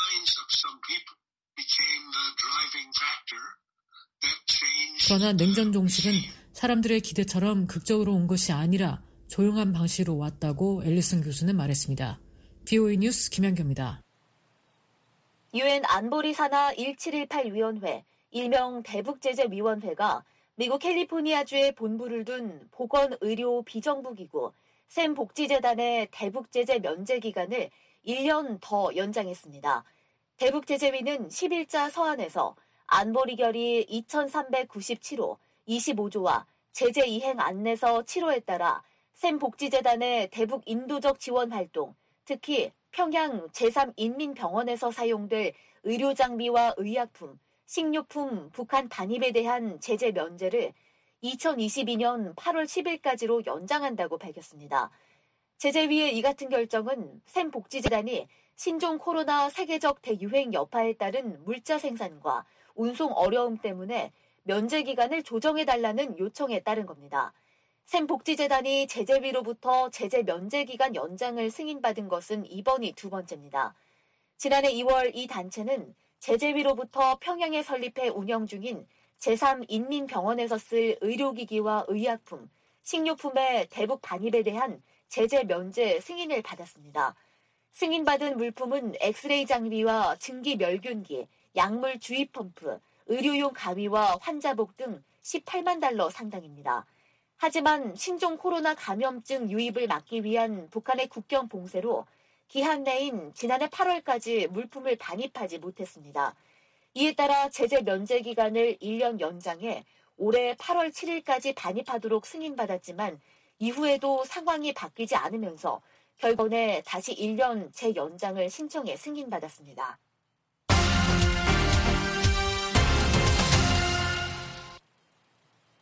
Speaker 10: 그러나 냉전 종식은 사람들의 기대처럼 극적으로 온 것이 아니라 조용한 방식으로 왔다고 앨리슨 교수는 말했습니다. VOA 뉴스 김현경입니다.
Speaker 3: 유엔 안보리 산하 1718위원회, 일명 대북제재위원회가 미국 캘리포니아주에 본부를 둔 보건의료 비정부기구 샘 복지재단의 대북제재 면제 기간을 1년 더 연장했습니다. 대북제재위는 10일자 서한에서 안보리 결의 2397호 25조와 제재 이행 안내서 7호에 따라 샘 복지재단의 대북 인도적 지원 활동, 특히 평양 제3인민병원에서 사용될 의료장비와 의약품, 식료품 북한 반입에 대한 제재 면제를 2022년 8월 10일까지로 연장한다고 밝혔습니다. 제재위의 이 같은 결정은 샘 복지재단이 신종 코로나 세계적 대유행 여파에 따른 물자 생산과 운송 어려움 때문에 면제 기간을 조정해달라는 요청에 따른 겁니다. 샘 복지재단이 제재위로부터 제재 면제 기간 연장을 승인받은 것은 이번이 두 번째입니다. 지난해 2월 이 단체는 제재위로부터 평양에 설립해 운영 중인 제3인민병원에서 쓸 의료기기와 의약품, 식료품의 대북 반입에 대한 제재 면제 승인을 받았습니다. 승인받은 물품은 엑스레이 장비와 증기 멸균기, 약물 주입 펌프, 의료용 가위와 환자복 등 18만 달러 상당입니다. 하지만 신종 코로나 감염증 유입을 막기 위한 북한의 국경 봉쇄로 기한 내인 지난해 8월까지 물품을 반입하지 못했습니다. 이에 따라 제재 면제 기간을 1년 연장해 올해 8월 7일까지 반입하도록 승인받았지만 이후에도 상황이 바뀌지 않으면서 결국에 다시 1년 재연장을 신청해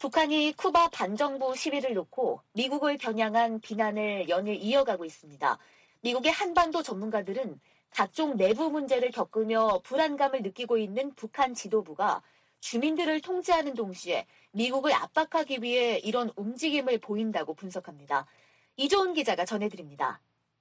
Speaker 3: 북한이 쿠바 반정부 시위를 놓고 미국을 겨냥한 비난을 연일 이어가고 있습니다. 미국의 한반도 전문가들은 각종 내부 문제를 겪으며 불안감을 느끼고 있는 북한 지도부가 주민들을 통제하는 동시에 미국을 압박하기 위해 이런 움직임을 보인다고 분석합니다. 이조은 기자가 전해드립니다.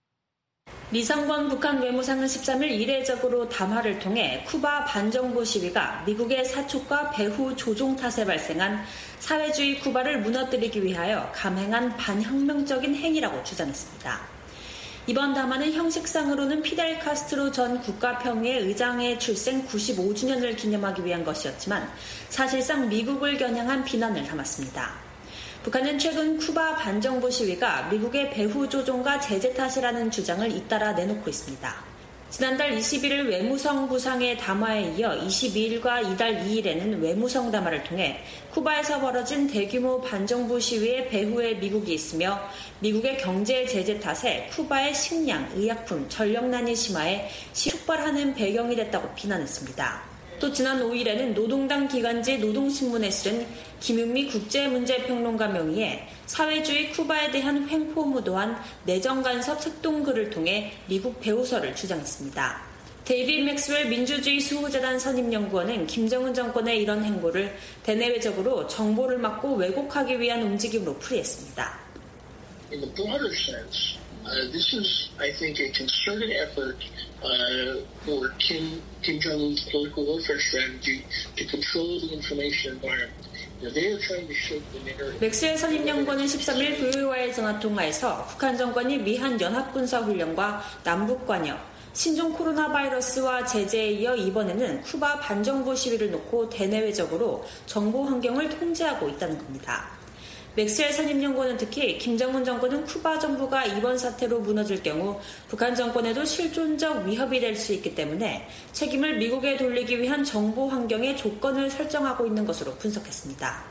Speaker 15: 리상권 북한 외무상은 13일 이례적으로 담화를 통해 쿠바 반정부 시위가 미국의 사촉과 배후 조종 탓에 발생한 사회주의 쿠바를 무너뜨리기 위하여 감행한 반혁명적인 행위라고 주장했습니다. 이번 담화는 형식상으로는 피델 카스트로 전 국가평의회 의장의 출생 95주년을 기념하기 위한 것이었지만 사실상 미국을 겨냥한 비난을 담았습니다. 북한은 최근 쿠바 반정부 시위가 미국의 배후 조종과 제재 탓이라는 주장을 잇따라 내놓고 있습니다. 지난달 21일 외무성 부상의 담화에 이어 22일과 이달 2일에는 외무성 담화를 통해 쿠바에서 벌어진 대규모 반정부 시위의 배후에 미국이 있으며 미국의 경제 제재 탓에 쿠바의 식량, 의약품, 전력난이 심화해 촉발하는 배경이 됐다고 비난했습니다. 또 지난 5일에는 노동당 기간지 노동신문에 실은 김윤미 국제문제평론가 명의의 사회주의 쿠바에 대한 횡포무도한 내정간섭 색동글을 통해 미국 배후설을 주장했습니다. 데이빗 맥스웰 민주주의 수호재단 선임연구원은 김정은 정권의 이런 행보를 대내외적으로 정보를 막고 왜곡하기 위한 움직임으로 풀이했습니다.
Speaker 16: In the broader sense, this is, I think, a concerted effort for Kim Jong-un's political welfare strategy to control the information environment. They are trying to shape the narrative.
Speaker 15: 맥스웰 선임연구원은 13일 VOA와의 전화통화에서 북한 정권이 미한 연합군사훈련과 남북관여, 신종 코로나 바이러스와 제재에 이어 이번에는 쿠바 반정부 시위를 놓고 대내외적으로 정보 환경을 통제하고 있다는 겁니다. 맥스웰 선임연구원은 특히 김정은 정권은 쿠바 정부가 이번 사태로 무너질 경우 북한 정권에도 실존적 위협이 될 수 있기 때문에 책임을 미국에 돌리기 위한 정보 환경의 조건을 설정하고 있는 것으로 분석했습니다.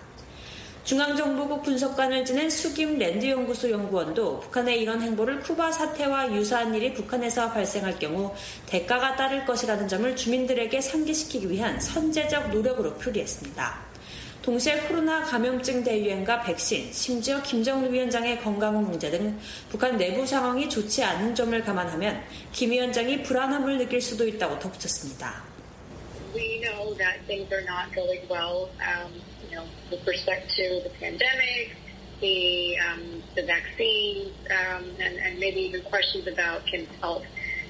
Speaker 15: 중앙정보국 분석관을 지낸 수김 랜드연구소 연구원도 북한의 이런 행보를 쿠바 사태와 유사한 일이 북한에서 발생할 경우 대가가 따를 것이라는 점을 주민들에게 상기시키기 위한 선제적 노력으로 풀이했습니다. 동시에 코로나 감염증 대유행과 백신, 심지어 김정은 위원장의 건강 문제 등 북한 내부 상황이 좋지 않은 점을 감안하면 김 위원장이 불안함을 느낄 수도 있다고 덧붙였습니다.
Speaker 17: We know that things are not going well, with respect to the pandemic, the vaccine, and maybe even questions about Kim's health.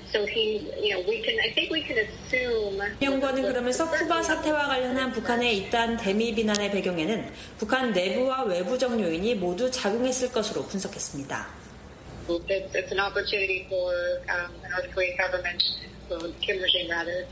Speaker 15: 연구원은 그러면서 쿠바 사태와 관련한 북한의 잇따른 대미 비난의 배경에는 북한 내부와 외부적 요인이 모두 작용했을 것으로 분석했습니다.
Speaker 17: It's an opportunity for the North Korean government, Kim regime rather,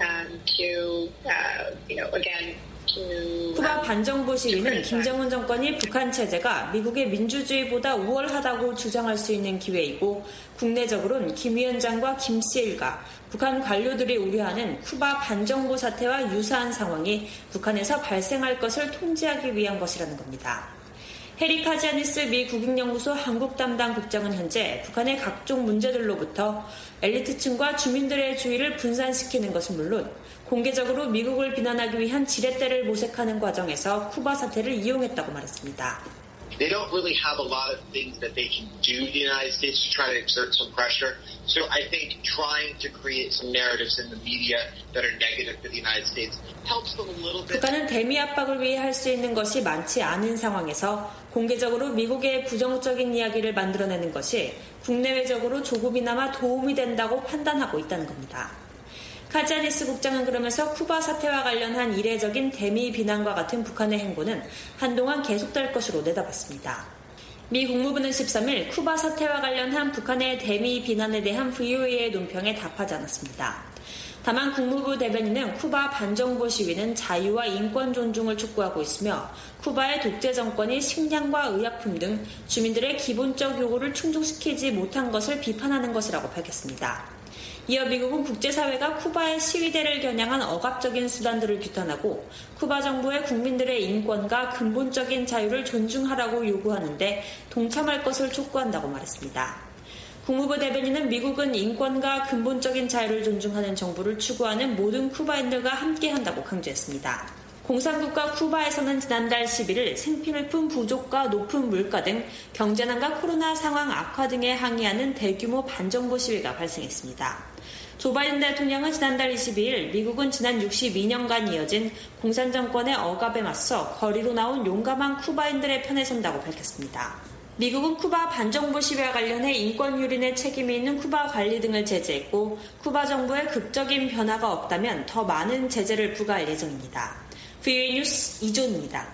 Speaker 17: to again.
Speaker 15: 쿠바 반정부 시위는 김정은 정권이 북한 체제가 미국의 민주주의보다 우월하다고 주장할 수 있는 기회이고 국내적으로는 김 위원장과 김 씨 일가, 북한 관료들이 우려하는 쿠바 반정부 사태와 유사한 상황이 북한에서 발생할 것을 통제하기 위한 것이라는 겁니다. 해리 카지아니스 미 국익연구소 한국 담당 국장은 현재 북한의 각종 문제들로부터 엘리트층과 주민들의 주의를 분산시키는 것은 물론 공개적으로 미국을 비난하기 위한 지렛대를 모색하는 과정에서 쿠바 사태를 이용했다고 말했습니다.
Speaker 16: They don't really have a lot of things that they can do to the United States to try to exert some pressure. So I think trying to create some narratives in the media that are negative to the United States helps them a little bit.
Speaker 15: 북한은 대미 압박을 위해 할 수 있는 것이 많지 않은 상황에서 공개적으로 미국의 부정적인 이야기를 만들어내는 것이 국내외적으로 조금이나마 도움이 된다고 판단하고 있다는 겁니다. 카지아니스 국장은 그러면서 쿠바 사태와 관련한 이례적인 대미 비난과 같은 북한의 행보는 한동안 계속될 것으로 내다봤습니다. 미 국무부는 13일 쿠바 사태와 관련한 북한의 대미 비난에 대한 VOA의 논평에 답하지 않았습니다. 다만 국무부 대변인은 쿠바 반정부 시위는 자유와 인권 존중을 촉구하고 있으며 쿠바의 독재 정권이 식량과 의약품 등 주민들의 기본적 요구를 충족시키지 못한 것을 비판하는 것이라고 밝혔습니다. 이어 미국은 국제사회가 쿠바의 시위대를 겨냥한 억압적인 수단들을 규탄하고 쿠바 정부의 국민들의 인권과 근본적인 자유를 존중하라고 요구하는데 동참할 것을 촉구한다고 말했습니다. 국무부 대변인은 미국은 인권과 근본적인 자유를 존중하는 정부를 추구하는 모든 쿠바인들과 함께한다고 강조했습니다. 공산국가 쿠바에서는 지난달 11일 생필품 부족과 높은 물가 등 경제난과 코로나 상황 악화 등에 항의하는 대규모 반정부 시위가 발생했습니다. 조 바이든 대통령은 지난달 22일 미국은 지난 62년간 이어진 공산 정권의 억압에 맞서 거리로 나온 용감한 쿠바인들의 편에 선다고 밝혔습니다. 미국은 쿠바 반정부 시위와 관련해 인권 유린의 책임이 있는 쿠바 관리 등을 제재했고 쿠바 정부의 극적인 변화가 없다면 더 많은 제재를 부과할 예정입니다. VOA 뉴스 이존입니다.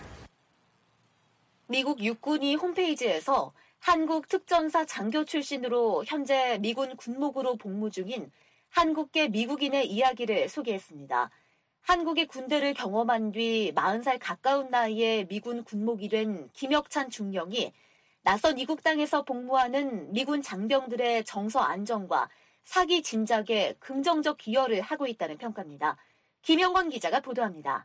Speaker 3: 미국 육군이 홈페이지에서 한국 특전사 장교 출신으로 현재 미군 군목으로 복무 중인 한국계 미국인의 이야기를 소개했습니다. 한국의 군대를 경험한 뒤 40살 가까운 나이에 미군 군목이 된 김혁찬 중령이 낯선 이국 땅에서 복무하는 미군 장병들의 정서 안정과 사기 진작에 긍정적 기여를 하고 있다는 평가입니다. 김영건 기자가 보도합니다.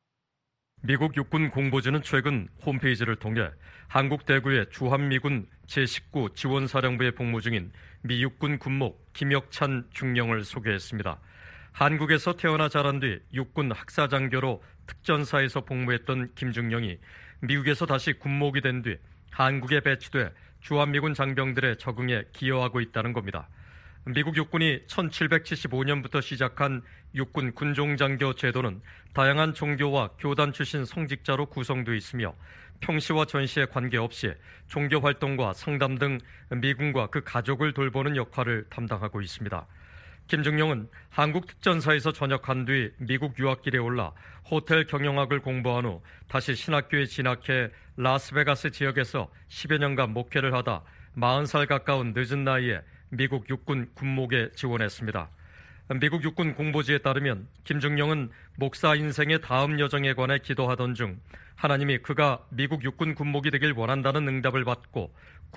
Speaker 11: 미국 육군 공보지는 최근 홈페이지를 통해 한국 대구의 주한미군 제19 지원사령부에 복무 중인 미 육군 군목 김혁찬 중령을 소개했습니다. 한국에서 태어나 자란 뒤 육군 학사장교로 특전사에서 복무했던 김 중령이 미국에서 다시 군목이 된 뒤 한국에 배치돼 주한미군 장병들의 적응에 기여하고 있다는 겁니다. 미국 육군이 1775년부터 시작한 육군 군종장교 제도는 다양한 종교와 교단 출신 성직자로 구성되어 있으며 평시와 전시에 관계없이 종교 활동과 상담 등 미군과 그 가족을 돌보는 역할을 담당하고 있습니다. 김중령은 한국 특전사에서 전역한 뒤 미국 유학길에 올라 호텔 경영학을 공부한 후 다시 신학교에 진학해 라스베가스 지역에서 10여 년간 목회를 하다 40살 가까운 늦은 나이에 미국 육군 군목에 지원했습니다. 미국 육군 공보지에 따르면 김중령은 목사 인생의 다음 여정에 관해 기도하던 중 하나님이 그가 미국 육군 군목이 되길 원한다는 응답을 받고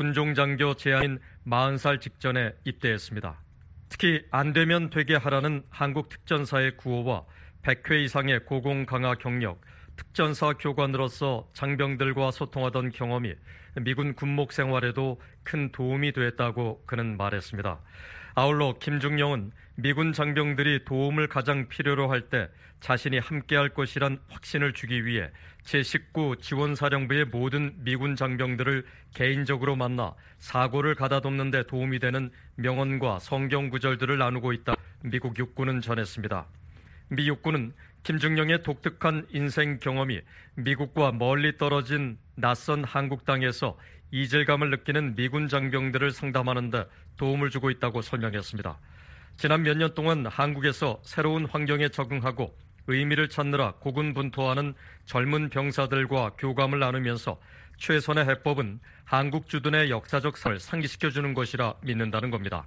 Speaker 11: 군종장교 제한인 40살 직전에 입대했습니다. 특히 안 되면 되게 하라는 한국 특전사의 구호와 100회 이상의 고공 강화 경력, 특전사 교관으로서 장병들과 소통하던 경험이 미군 군목 생활에도 큰 도움이 됐다고 그는 말했습니다. 아울러 김중령은 미군 장병들이 도움을 가장 필요로 할 때 자신이 함께할 것이란 확신을 주기 위해 제19 지원사령부의 모든 미군 장병들을 개인적으로 만나 사고를 가다듬는 데 도움이 되는 명언과 성경 구절들을 나누고 있다 미국 육군은 전했습니다. 미 육군은 김중령의 독특한 인생 경험이 미국과 멀리 떨어진 낯선 한국 땅에서 이질감을 느끼는 미군 장병들을 상담하는 데 도움을 주고 있다고 설명했습니다. 지난 몇 년 동안 한국에서 새로운 환경에 적응하고 의미를 찾느라 고군분투하는 젊은 병사들과 교감을 나누면서 최선의 해법은 한국 주둔의 역사적 사를 상기시켜주는 것이라 믿는다는 겁니다.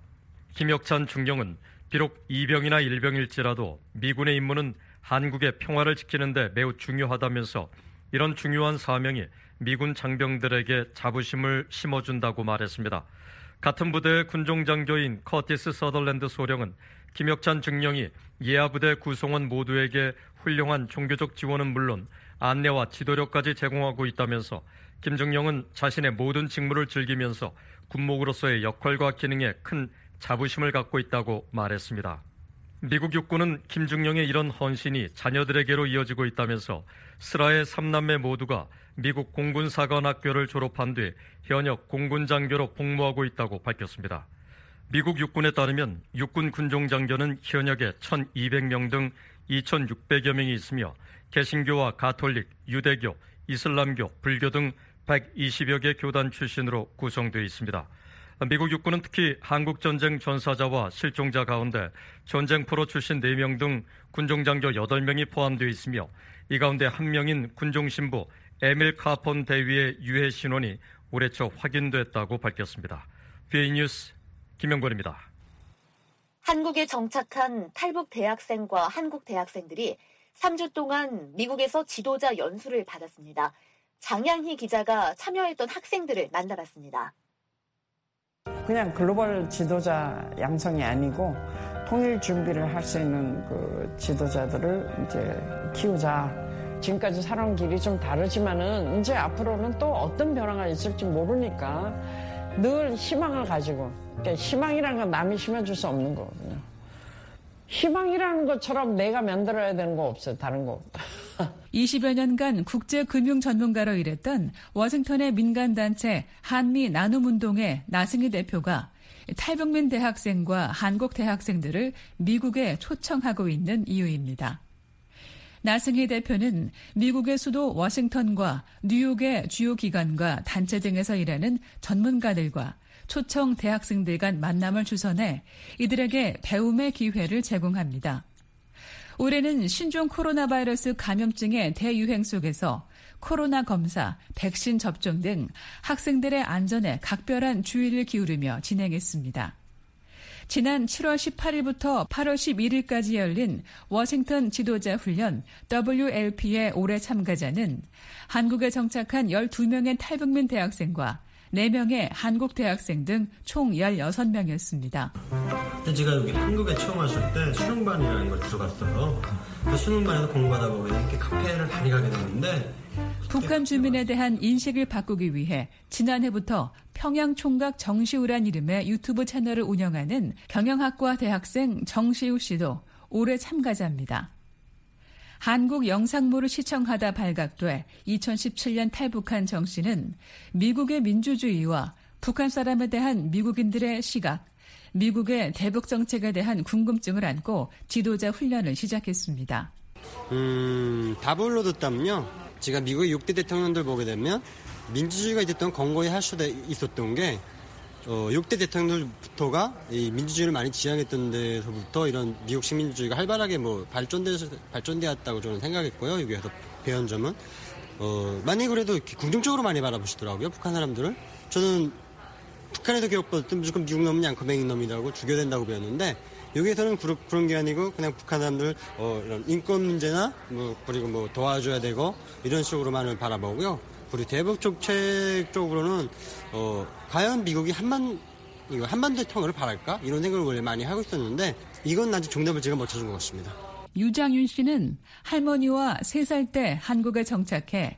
Speaker 11: 김혁찬 중령은 비록 이병이나 일병일지라도 미군의 임무는 한국의 평화를 지키는 데 매우 중요하다면서 이런 중요한 사명이 미군 장병들에게 자부심을 심어준다고 말했습니다. 같은 부대의 군종장교인 커티스 서덜랜드 소령은 김혁찬 중령이 예하 부대 구성원 모두에게 훌륭한 종교적 지원은 물론 안내와 지도력까지 제공하고 있다면서 김 중령은 자신의 모든 직무를 즐기면서 군목으로서의 역할과 기능에 큰 자부심을 갖고 있다고 말했습니다. 미국 육군은 김중령의 이런 헌신이 자녀들에게로 이어지고 있다면서 슬하의 3남매 모두가 미국 공군사관학교를 졸업한 뒤 현역 공군장교로 복무하고 있다고 밝혔습니다. 미국 육군에 따르면 육군 군종장교는 현역에 1,200명 등 2,600여 명이 있으며 개신교와 가톨릭, 유대교, 이슬람교, 불교 등 120여 개 교단 출신으로 구성되어 있습니다. 미국 육군은 특히 한국전쟁 전사자와 실종자 가운데 전쟁포로 출신 4명 등 군종장교 8명이 포함되어 있으며 이 가운데 한 명인 군종신부 에밀 카폰 대위의 유해 신원이 올해 초 확인됐다고 밝혔습니다. VOA 뉴스 김영권입니다.
Speaker 3: 한국에 정착한 탈북 대학생과 한국 대학생들이 3주 동안 미국에서 지도자 연수를 받았습니다. 장양희 기자가 참여했던 학생들을 만나봤습니다.
Speaker 18: 그냥 글로벌 지도자 양성이 아니고 통일 준비를 할 수 있는 그 지도자들을 이제 키우자. 지금까지 살아온 길이 좀 다르지만은 이제 앞으로는 또 어떤 변화가 있을지 모르니까 늘 희망을 가지고, 그러니까 희망이라는 건 남이 심어줄 수 없는 거거든요. 희망이라는 것처럼 내가 만들어야 되는 거 없어요. 다른 거.
Speaker 10: 20여 년간 국제금융 전문가로 일했던 워싱턴의 민간단체 한미 나눔운동의 나승희 대표가 탈북민 대학생과 한국 대학생들을 미국에 초청하고 있는 이유입니다. 나승희 대표는 미국의 수도 워싱턴과 뉴욕의 주요 기관과 단체 등에서 일하는 전문가들과 초청 대학생들 간 만남을 주선해 이들에게 배움의 기회를 제공합니다. 올해는 신종 코로나 바이러스 감염증의 대유행 속에서 코로나 검사, 백신 접종 등 학생들의 안전에 각별한 주의를 기울이며 진행했습니다. 지난 7월 18일부터 8월 11일까지 열린 워싱턴 지도자 훈련 WLP의 올해 참가자는 한국에 정착한 12명의 탈북민 대학생과 4명의 한국 대학생 등 총 16명이었습니다.
Speaker 19: 제가 여기 한국에 처음 왔을 때 수능반이라는 걸 들어갔어요. 그 수능반에서 공부하다 보면 이렇게 카페를 많이 가게 됐는데
Speaker 10: 북한 주민에 대한 인식을 바꾸기 위해 지난해부터 평양총각 정시우란 이름의 유튜브 채널을 운영하는 경영학과 대학생 정시우 씨도 올해 참가자입니다. 한국 영상물을 시청하다 발각돼 2017년 탈북한 정 씨는 미국의 민주주의와 북한 사람에 대한 미국인들의 시각, 미국의 대북 정책에 대한 궁금증을 안고 지도자 훈련을 시작했습니다.
Speaker 19: 답을로 듣다면요. 제가 미국의 6대 대통령들 보게 되면 민주주의가 이제부터 건고히 할 수도 있었던 게 6대 대통령들부터가 이 민주주의를 많이 지향했던 데서부터 이런 미국식 민주주의가 활발하게 발전되었다고 저는 생각했고요. 여기에서 배운 점은 많이 그래도 이렇게 긍정적으로 많이 바라보시더라고요. 북한 사람들을. 저는 북한에서 교육받았던 무조건 미국 놈은 양커뱅이 놈이라고 죽여야 된다고 배웠는데 여기에서는 그런 게 아니고 그냥 북한 사람들 이런 인권 문제나 그리고 도와줘야 되고 이런 식으로만을 바라보고요. 그리고 대북 정책 쪽으로는 과연 미국이 한반도의 통일을 바랄까? 이런 생각을 원래 많이 하고 있었는데 이건 아직 정답을 제가 못 찾은 것 같습니다.
Speaker 10: 유장윤 씨는 할머니와 3살 때 한국에 정착해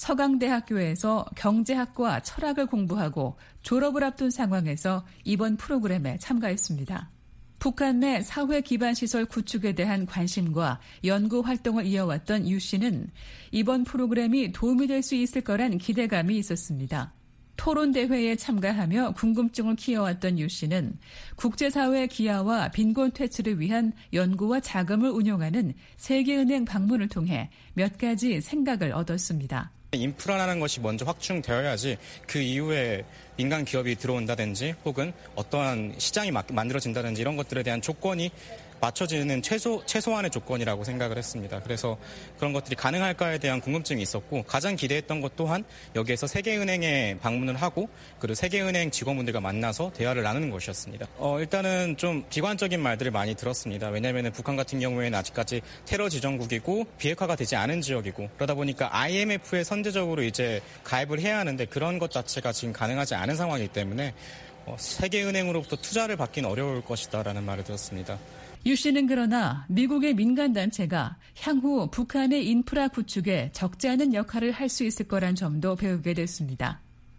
Speaker 10: 서강대학교에서 경제학과 철학을 공부하고 졸업을 앞둔 상황에서 이번 프로그램에 참가했습니다. 북한 내 사회 기반 시설 구축에 대한 관심과 연구 활동을 이어왔던 유 씨는 이번 프로그램이 도움이 될 수 있을 거란 기대감이 있었습니다. 토론대회에 참가하며 궁금증을 키워왔던 유 씨는 국제사회 기여와 빈곤 퇴치를 위한 연구와 자금을 운용하는 세계은행 방문을 통해 몇 가지 생각을 얻었습니다.
Speaker 20: 인프라라는 것이 먼저 확충되어야지 그 이후에 민간 기업이 들어온다든지 혹은 어떠한 시장이 만들어진다든지 이런 것들에 대한 조건이 맞춰지는 최소한의 조건이라고 생각을 했습니다. 그래서 그런 것들이 가능할까에 대한 궁금증이 있었고 가장 기대했던 것 또한 여기에서 세계은행에 방문을 하고 그리고 세계은행 직원분들과 만나서 대화를 나누는 것이었습니다. 일단은 좀 비관적인 말들을 많이 들었습니다. 왜냐하면 북한 같은 경우에는 아직까지 테러 지정국이고 비핵화가 되지 않은 지역이고 그러다 보니까 IMF에 선제적으로 이제 가입을 해야 하는데 그런 것 자체가 지금 가능하지 않은 상황이기 때문에 세계은행으로부터 투자를 받기는 어려울 것이다라는 말을 들었습니다.
Speaker 10: 유 씨는 그러나 미국의 민간단체가 향후 북한의 인프라 구축에 적지 않은 역할을 할 수 있을 거란 점도 배우게 됐습니다.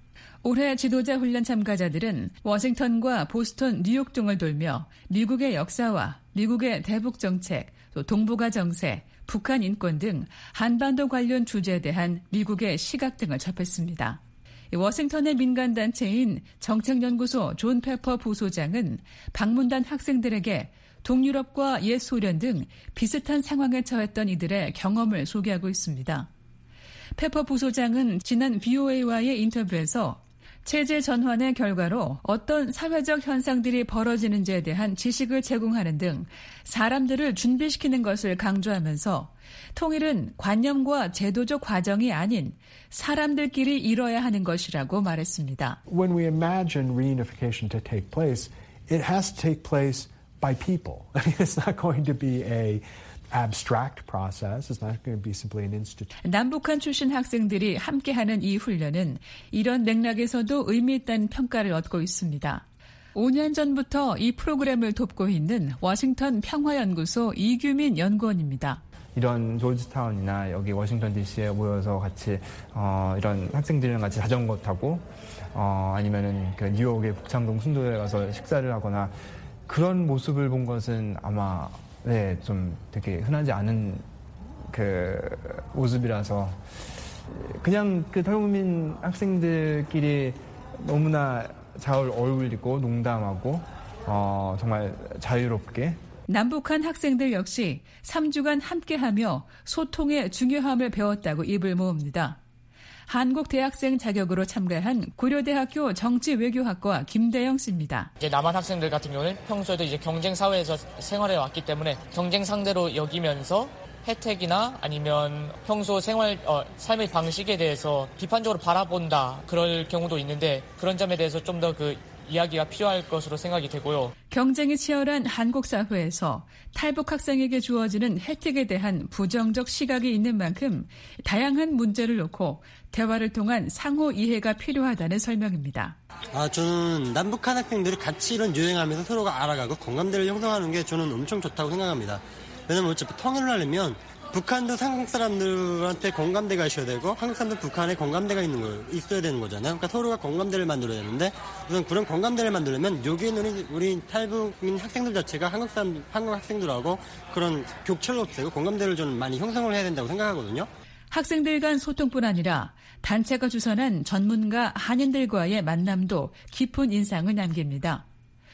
Speaker 10: 올해 지도자 훈련 참가자들은 워싱턴과 보스턴, 뉴욕 등을 돌며 미국의 역사와 미국의 대북 정책, 또 동북아 정세, 북한 인권 등 한반도 관련 주제에 대한 미국의 시각 등을 접했습니다. 워싱턴의 민간단체인 정책연구소 존 페퍼 부소장은 방문단 학생들에게 동유럽과 옛 소련 등 비슷한 상황에 처했던 이들의 경험을 소개하고 있습니다. 페퍼 부소장은 지난 VOA와의 인터뷰에서 체제 전환의 결과로 어떤 사회적 현상들이 벌어지는지에 대한 지식을 제공하는 등 사람들을 준비시키는 것을 강조하면서 통일은 관념과 제도적 과정이 아닌 사람들끼리 이뤄야 하는 것이라고 말했습니다.
Speaker 21: When we imagine reunification to take place, it has to take place by people. I mean, it's not going to be a abstract process. It's not going to be simply an institution.
Speaker 10: 남북한 출신 학생들이 함께하는 이 훈련은 이런 맥락에서도 의미 있다는 평가를 얻고 있습니다. 5년 전부터 이 프로그램을 돕고 있는 워싱턴 평화연구소 이규민 연구원입니다.
Speaker 22: 이런 조지타운이나 여기 워싱턴 DC에 모여서 같이 이런 학생들이랑 같이 자전거 타고 아니면은 그 뉴욕의 북창동 순도에 가서 식사를 하거나 그런 모습을 본 것은 아마 좀 되게 흔하지 않은 그 모습이라서 그냥 그 탈북민 학생들끼리 너무나 잘 어울리고 농담하고 정말 자유롭게
Speaker 1: 남북한 학생들 역시 3주간 함께하며 소통의 중요함을 배웠다고 입을 모읍니다. 한국 대학생 자격으로 참가한 고려대학교 정치외교학과 김대영 씨입니다.
Speaker 2: 이제 남한 학생들 같은 경우는 평소에도 이제 경쟁 사회에서 생활해 왔기 때문에 경쟁 상대로 여기면서 혜택이나 아니면 평소 삶의 방식에 대해서 비판적으로 바라본다 그럴 경우도 있는데 그런 점에 대해서 좀 더 그 이야기가 필요할 것으로 생각이 되고요.
Speaker 1: 경쟁이 치열한 한국 사회에서 탈북 학생에게 주어지는 혜택에 대한 부정적 시각이 있는 만큼 다양한 문제를 놓고 대화를 통한 상호 이해가 필요하다는 설명입니다.
Speaker 19: 저는 남북한 학생들이 같이 이런 유행하면서 서로가 알아가고 공감대를 형성하는 게 저는 엄청 좋다고 생각합니다. 왜냐면 어차피 통일을 하려면 북한도 한국 사람들한테 공감대가 있어야 되고 한국 사람도 북한에 공감대가 있어야 되는 거잖아요. 그러니까 서로가 공감대를 만들어야 되는데 우선 그런 공감대를 만들려면 여기에는 우리 탈북민 학생들 자체가 한국 학생들하고 그런 격차를 없애고 공감대를 좀 많이 형성을 해야 된다고 생각하거든요.
Speaker 1: 학생들 간 소통뿐 아니라 단체가 주선한 전문가 한인들과의 만남도 깊은 인상을 남깁니다.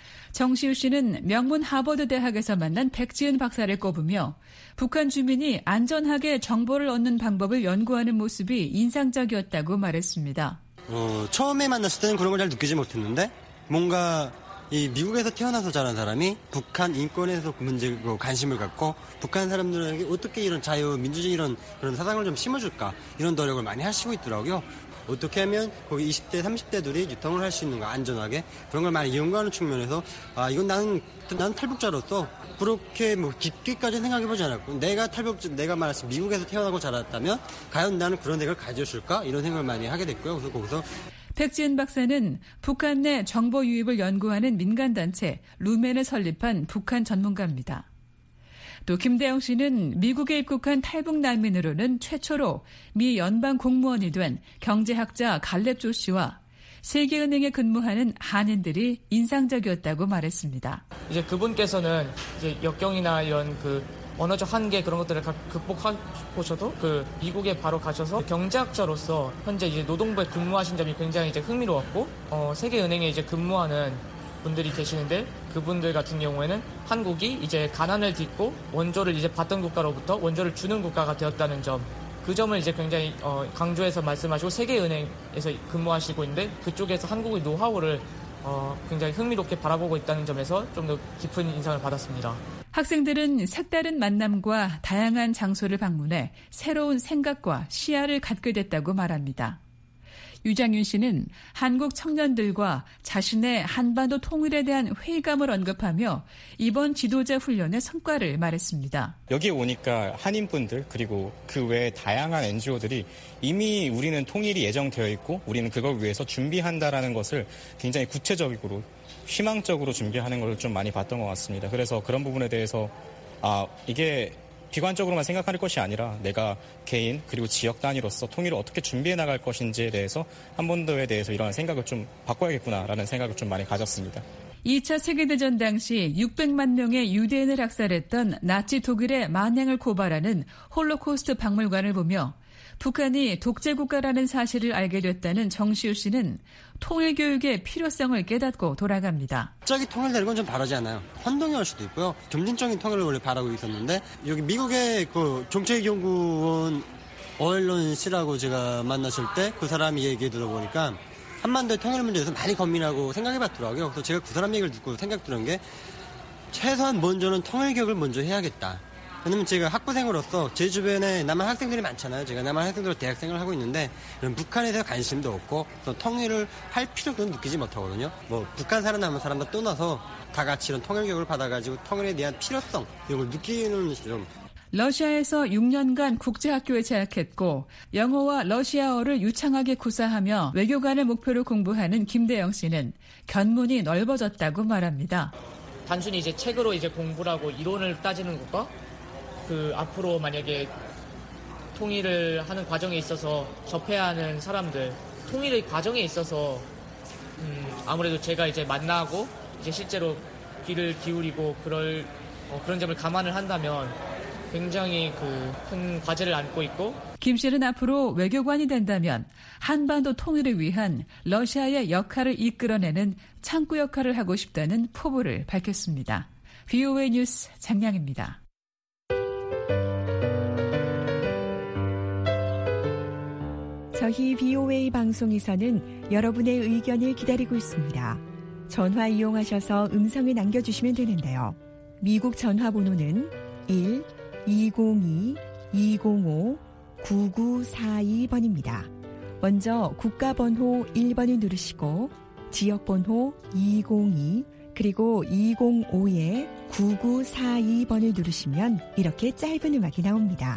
Speaker 1: 정시우 씨는 명문 하버드 대학에서 만난 백지은 박사를 꼽으며 북한 주민이 안전하게 정보를 얻는 방법을 연구하는 모습이 인상적이었다고 말했습니다.
Speaker 19: 처음에 만났을 때는 그런 걸 잘 느끼지 못했는데 뭔가 이 미국에서 태어나서 자란 사람이 북한 인권에서 문제에 관심을 갖고 북한 사람들에게 어떻게 이런 자유, 민주주의 그런 사상을 좀 심어줄까 이런 노력을 많이 하시고 있더라고요. 어떻게 하면 거기 20대, 30대들이 유통을 할 수 있는 거 안전하게 그런 걸 많이 연구하는 측면에서 이건 나는 탈북자로서 그렇게 깊게까지 생각해보지 않았고 내가 말했을 미국에서 태어나고 자랐다면 과연 나는 그런 생각을 가졌을까 이런 생각을 많이 하게 됐고요. 그래서 거기서
Speaker 1: 백지은 박사는 북한 내 정보 유입을 연구하는 민간단체 루멘을 설립한 북한 전문가입니다. 또 김대영 씨는 미국에 입국한 탈북 난민으로는 최초로 미 연방 공무원이 된 경제학자 갈렙 조 씨와 세계은행에 근무하는 한인들이 인상적이었다고 말했습니다.
Speaker 2: 이제 그분께서는 이제 역경이나 이런 그 언어적 한계 그런 것들을 극복하셔도 그 미국에 바로 가셔서 경제학자로서 현재 이제 노동부에 근무하신 점이 굉장히 이제 흥미로웠고 세계은행에 이제 근무하는 분들이 계시는데 그분들 같은 경우에는 한국이 이제 가난을 딛고 원조를 이제 받던 국가로부터 원조를 주는 국가가 되었다는 점, 그 점을 이제 굉장히 강조해서 말씀하시고 세계은행에서 근무하시고 있는데 그쪽에서 한국의 노하우를 굉장히 흥미롭게 바라보고 있다는 점에서 좀 더 깊은 인상을 받았습니다.
Speaker 1: 학생들은 색다른 만남과 다양한 장소를 방문해 새로운 생각과 시야를 갖게 됐다고 말합니다. 유장윤 씨는 한국 청년들과 자신의 한반도 통일에 대한 회의감을 언급하며 이번 지도자 훈련의 성과를 말했습니다.
Speaker 20: 여기에 오니까 한인분들 그리고 그 외에 다양한 NGO들이 이미 우리는 통일이 예정되어 있고 우리는 그걸 위해서 준비한다라는 것을 굉장히 구체적으로 희망적으로 준비하는 걸 좀 많이 봤던 것 같습니다. 그래서 그런 부분에 대해서 이게 비관적으로만 생각할 것이 아니라 내가 개인 그리고 지역 단위로서 통일을 어떻게 준비해 나갈 것인지에 대해서 한반도에 대해서 이러한 생각을 좀 바꿔야겠구나라는 생각을 좀 많이 가졌습니다. 2차
Speaker 1: 세계대전 당시 600만 명의 유대인을 학살했던 나치 독일의 만행을 고발하는 홀로코스트 박물관을 보며 북한이 독재국가라는 사실을 알게 됐다는 정시우 씨는 통일교육의 필요성을 깨닫고 돌아갑니다.
Speaker 19: 갑자기 통일되는 건 좀 바라지 않아요. 혼동이 올 수도 있고요. 점진적인 통일을 원래 바라고 있었는데 여기 미국의 그 정책연구원 어일런 씨라고 제가 만났을 때 그 사람이 얘기 들어보니까 한반도의 통일 문제에서 많이 고민하고 생각해봤더라고요. 그래서 제가 그 사람 얘기를 듣고 생각 들은 게 최소한 먼저는 통일교육을 먼저 해야겠다. 왜냐면 제가 학부생으로서 제 주변에 남한 학생들이 많잖아요. 제가 남한 학생들로 대학생을 하고 있는데 북한에 대해 관심도 없고 또 통일을 할 필요도 느끼지 못하거든요. 북한 사람 남한 사람도 떠나서 다 같이 이런 통일교육을 받아가지고 통일에 대한 필요성 이런 걸 느끼는 좀.
Speaker 1: 러시아에서 6년간 국제학교에 재학했고 영어와 러시아어를 유창하게 구사하며 외교관을 목표로 공부하는 김대영 씨는 견문이 넓어졌다고 말합니다.
Speaker 2: 단순히 이제 책으로 이제 공부를 하고 이론을 따지는 것과 그 앞으로 만약에 통일을 하는 과정에 있어서 접해야 하는 사람들, 통일의 과정에 있어서 아무래도 제가 이제 만나고 이제 실제로 귀를 기울이고 그런 점을 감안을 한다면 굉장히 큰 과제를 안고 있고
Speaker 1: 김 씨는 앞으로 외교관이 된다면 한반도 통일을 위한 러시아의 역할을 이끌어내는 창구 역할을 하고 싶다는 포부를 밝혔습니다. VOA 뉴스 장량입니다.
Speaker 5: 저희 VOA 방송에서는 여러분의 의견을 기다리고 있습니다. 전화 이용하셔서 음성을 남겨주시면 되는데요. 미국 전화번호는 1-202-205-9942번입니다. 먼저 국가번호 1번을 누르시고 지역번호 202 그리고 205-9942번을 누르시면 이렇게 짧은 음악이 나옵니다.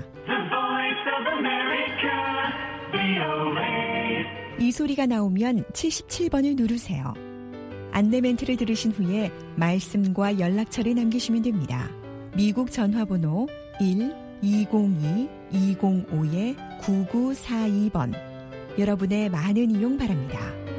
Speaker 5: 이 소리가 나오면 77번을 누르세요. 안내 멘트를 들으신 후에 말씀과 연락처를 남기시면 됩니다. 미국 전화번호 1-202-205-9942번. 여러분의 많은 이용 바랍니다.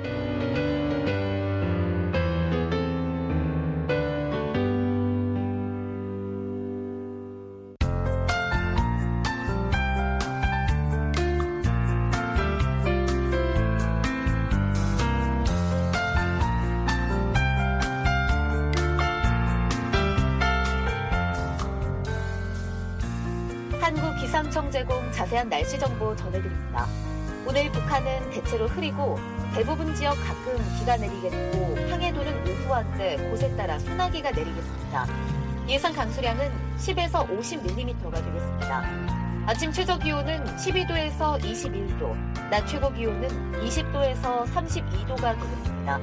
Speaker 3: 기상청 제공 자세한 날씨 정보 전해드립니다. 오늘 북한은 대체로 흐리고 대부분 지역 가끔 비가 내리겠고 황해도는 오후 한때 곳에 따라 소나기가 내리겠습니다. 예상 강수량은 10에서 50mm가 되겠습니다. 아침 최저 기온은 12도에서 21도, 낮 최고 기온은 20도에서 32도가 되겠습니다.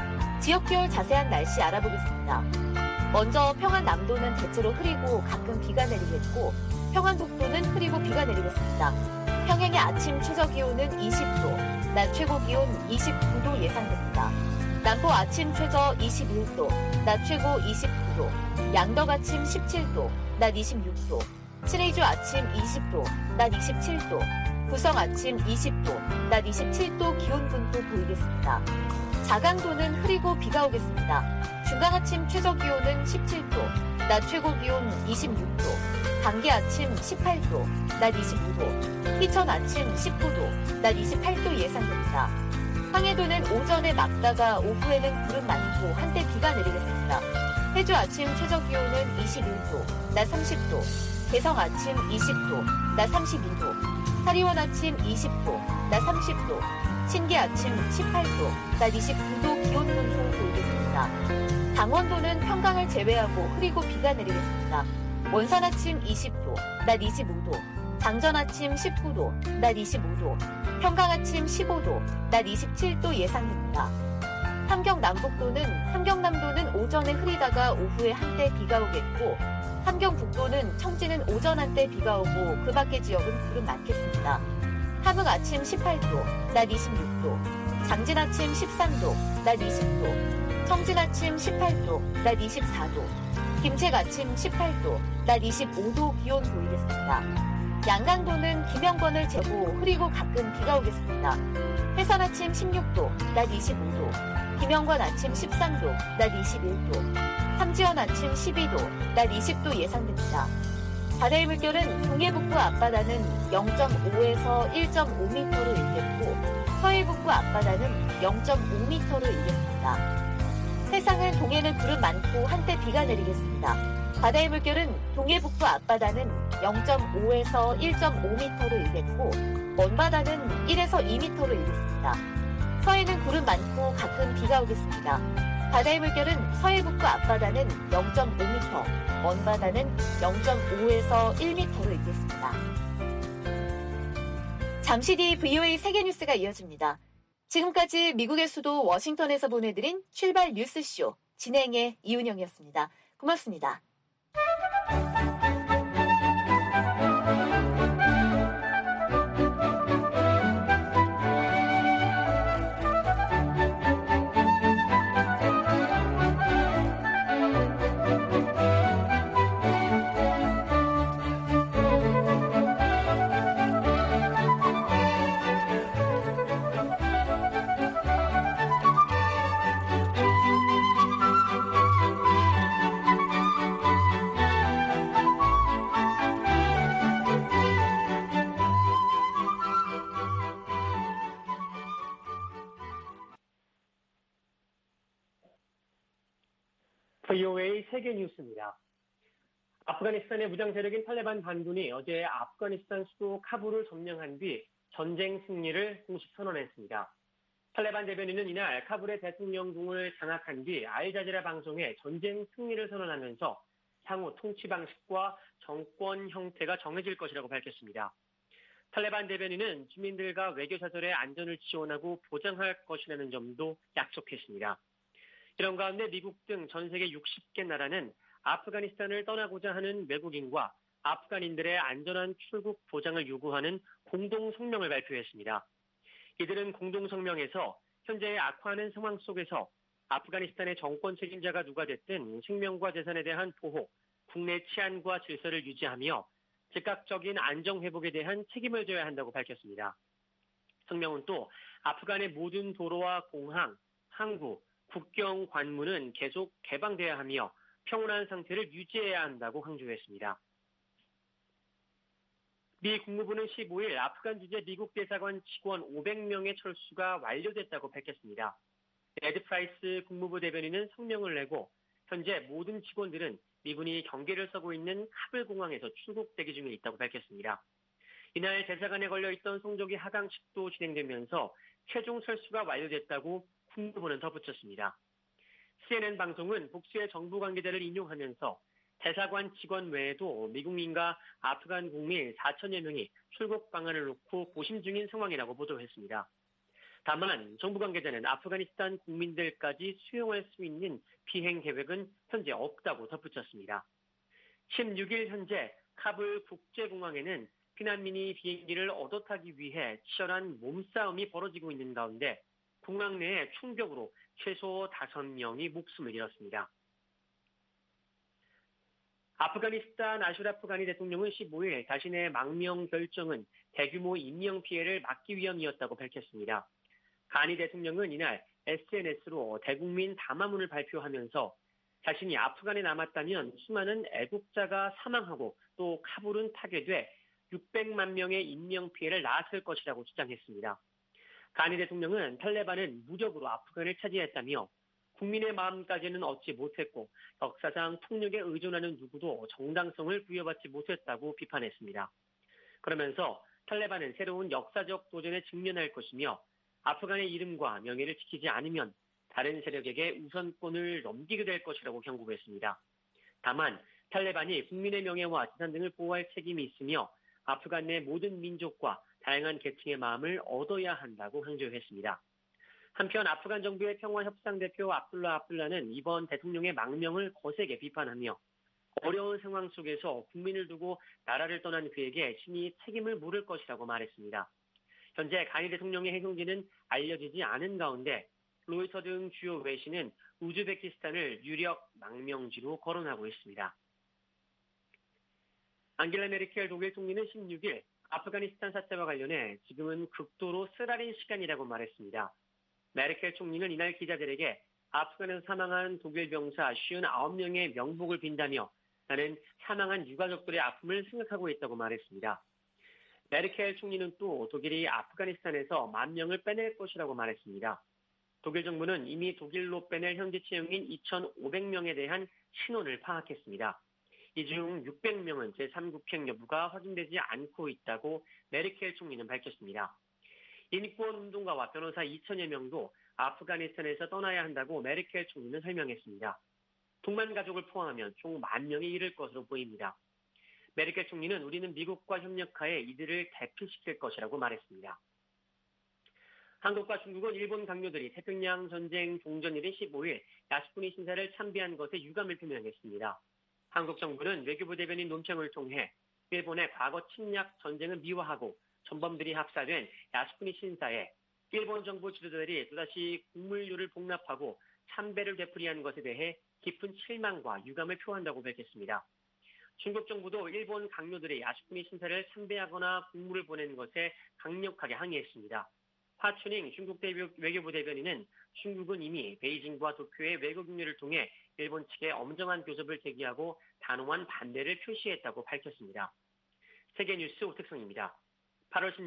Speaker 3: 지역별 자세한 날씨 알아보겠습니다. 먼저 평안 남도는 대체로 흐리고 가끔 비가 내리겠고 평안북도는 흐리고 비가 내리겠습니다. 평양의 아침 최저 기온은 20도, 낮 최고 기온 29도 예상됩니다. 남포 아침 최저 21도, 낮 최고 29도, 양덕 아침 17도, 낮 26도, 신의주 아침 20도, 낮 27도, 구성 아침 20도, 낮 27도 기온 분포 보이겠습니다. 자강도는 흐리고 비가 오겠습니다. 중강 아침 최저 기온은 17도, 낮 최고 기온 26도, 강계 아침 18도, 낮 25도, 희천 아침 19도, 낮 28도 예상됩니다. 황해도는 오전에 맑다가 오후에는 구름 많고 한때 비가 내리겠습니다. 해주 아침 최저 기온은 21도, 낮 30도, 개성 아침 20도, 낮 32도, 사리원 아침 20도, 낮 30도, 신계 아침 18도, 낮 29도 기온 분포 보이겠습니다. 강원도는 평강을 제외하고 흐리고 비가 내리겠습니다. 원산 아침 20도, 낮 25도, 장전 아침 19도, 낮 25도, 평강 아침 15도, 낮 27도 예상됩니다. 함경남도는 오전에 흐리다가 오후에 한때 비가 오겠고 함경북도는 청지는 오전 한때 비가 오고 그 밖의 지역은 구름 많겠습니다. 함흥 아침 18도, 낮 26도, 장진 아침 13도, 낮 20도, 청진 아침 18도, 낮 24도, 김책 아침 18도, 낮 25도 기온 보이겠습니다. 양강도는 김영권을 제고 흐리고 가끔 비가 오겠습니다. 해산 아침 16도, 낮 25도, 김영권 아침 13도, 낮 21도, 삼지연 아침 12도, 낮 20도 예상됩니다. 바다의 물결은 동해북부 앞바다는 0.5에서 1.5m로 일겠고 서해북부 앞바다는 0.5m로 일겠습니다. 해상은 동해는 구름 많고 한때 비가 내리겠습니다. 바다의 물결은 동해북부 앞바다는 0.5에서 1.5m로 일겠고 먼바다는 1에서 2m로 일겠습니다. 서해는 구름 많고 가끔 비가 오겠습니다. 바다의 물결은 서해북부 앞바다는 0.5m, 먼바다는 0.5에서 1m로 일겠습니다. 잠시 뒤 VOA 세계뉴스가 이어집니다. 지금까지 미국의 수도 워싱턴에서 보내드린 출발 뉴스쇼 진행의 이은영이었습니다. 고맙습니다.
Speaker 6: VOA 세계 뉴스입니다. 아프가니스탄의 무장 세력인 탈레반 반군이 어제 아프가니스탄 수도 카불을 점령한 뒤 전쟁 승리를 공식 선언했습니다. 탈레반 대변인은 이날 카불의 대통령궁을 장악한 뒤 알자지라 방송에 전쟁 승리를 선언하면서 향후 통치 방식과 정권 형태가 정해질 것이라고 밝혔습니다. 탈레반 대변인은 주민들과 외교사절의 안전을 지원하고 보장할 것이라는 점도 약속했습니다. 이런 가운데 미국 등 전 세계 60개 나라는 아프가니스탄을 떠나고자 하는 외국인과 아프간인들의 안전한 출국 보장을 요구하는 공동 성명을 발표했습니다. 이들은 공동 성명에서 현재의 악화하는 상황 속에서 아프가니스탄의 정권 책임자가 누가 됐든 생명과 재산에 대한 보호, 국내 치안과 질서를 유지하며 즉각적인 안정 회복에 대한 책임을 져야 한다고 밝혔습니다. 성명은 또 아프간의 모든 도로와 공항, 항구, 국경 관문은 계속 개방돼야 하며 평온한 상태를 유지해야 한다고 강조했습니다. 미 국무부는 15일 아프간 주재 미국 대사관 직원 500명의 철수가 완료됐다고 밝혔습니다. 에드 프라이스 국무부 대변인은 성명을 내고 현재 모든 직원들은 미군이 경계를 서고 있는 카불 공항에서 출국 대기 중에 있다고 밝혔습니다. 이날 대사관에 걸려있던 송조기 하강식도 진행되면서 최종 철수가 완료됐다고 국무부는 덧붙였습니다. CNN 방송은 복수의 정부 관계자를 인용하면서 대사관 직원 외에도 미국민과 아프간 국민 4천여 명이 출국 방안을 놓고 고심 중인 상황이라고 보도했습니다. 다만 정부 관계자는 아프가니스탄 국민들까지 수용할 수 있는 비행 계획은 현재 없다고 덧붙였습니다. 16일 현재 카불 국제공항에는 피난민이 비행기를 얻어타기 위해 치열한 몸싸움이 벌어지고 있는 가운데 공항 내에 충격으로 최소 5명이 목숨을 잃었습니다. 아프가니스탄 아슈라프 가니 대통령은 15일 자신의 망명 결정은 대규모 인명피해를 막기 위함이었다고 밝혔습니다. 가니 대통령은 이날 SNS로 대국민 담화문을 발표하면서 자신이 아프간에 남았다면 수많은 애국자가 사망하고 또 카불은 타게돼 600만 명의 인명피해를 낳았을 것이라고 주장했습니다. 가니 대통령은 탈레반은 무력으로 아프간을 차지했다며 국민의 마음까지는 얻지 못했고 역사상 폭력에 의존하는 누구도 정당성을 부여받지 못했다고 비판했습니다. 그러면서 탈레반은 새로운 역사적 도전에 직면할 것이며 아프간의 이름과 명예를 지키지 않으면 다른 세력에게 우선권을 넘기게 될 것이라고 경고했습니다. 다만 탈레반이 국민의 명예와 재산 등을 보호할 책임이 있으며 아프간 내 모든 민족과 다양한 계층의 마음을 얻어야 한다고 강조했습니다. 한편 아프간 정부의 평화협상대표 압둘라는 이번 대통령의 망명을 거세게 비판하며 어려운 상황 속에서 국민을 두고 나라를 떠난 그에게 신이 책임을 물을 것이라고 말했습니다. 현재 가니 대통령의 행동지는 알려지지 않은 가운데 로이터 등 주요 외신은 우즈베키스탄을 유력 망명지로 거론하고 있습니다. 앙겔라 메르켈 독일 총리는 16일 아프가니스탄 사태와 관련해 지금은 극도로 쓰라린 시간이라고 말했습니다. 메르켈 총리는 이날 기자들에게 아프간에서 사망한 독일 병사 59명의 명복을 빈다며 나는 사망한 유가족들의 아픔을 생각하고 있다고 말했습니다. 메르켈 총리는 또 독일이 아프가니스탄에서 10,000명을 빼낼 것이라고 말했습니다. 독일 정부는 이미 독일로 빼낼 현지 채용인 2,500명에 대한 신원을 파악했습니다. 이 중 600명은 제3국행 여부가 확인되지 않고 있다고 메르켈 총리는 밝혔습니다. 인권운동가와 변호사 2,000여 명도 아프가니스탄에서 떠나야 한다고 메르켈 총리는 설명했습니다. 동만 가족을 포함하면 총 10,000명에 이를 것으로 보입니다. 메르켈 총리는 우리는 미국과 협력하에 이들을 대피시킬 것이라고 말했습니다. 한국과 중국은 일본 강요들이 태평양 전쟁 종전일인 15일 야스쿠니 신사를 참배한 것에 유감을 표명했습니다. 한국 정부는 외교부 대변인 논평을 통해 일본의 과거 침략 전쟁을 미화하고 전범들이 합사된 야스쿠니 신사에 일본 정부 지도자들이 또다시 국물류를 복납하고 참배를 되풀이한 것에 대해 깊은 실망과 유감을 표한다고 밝혔습니다. 중국 정부도 일본 강요들이 야스쿠니 신사를 참배하거나 국물을 보내는 것에 강력하게 항의했습니다. 화춘잉 중국 외교부 대변인은 중국은 이미 베이징과 도쿄의 외교 경로를 통해 일본 측에 엄정한 교섭을 제기하고 단호한 반대를 표시했다고 밝혔습니다. 세계뉴스 오택성입니다. 8월 16일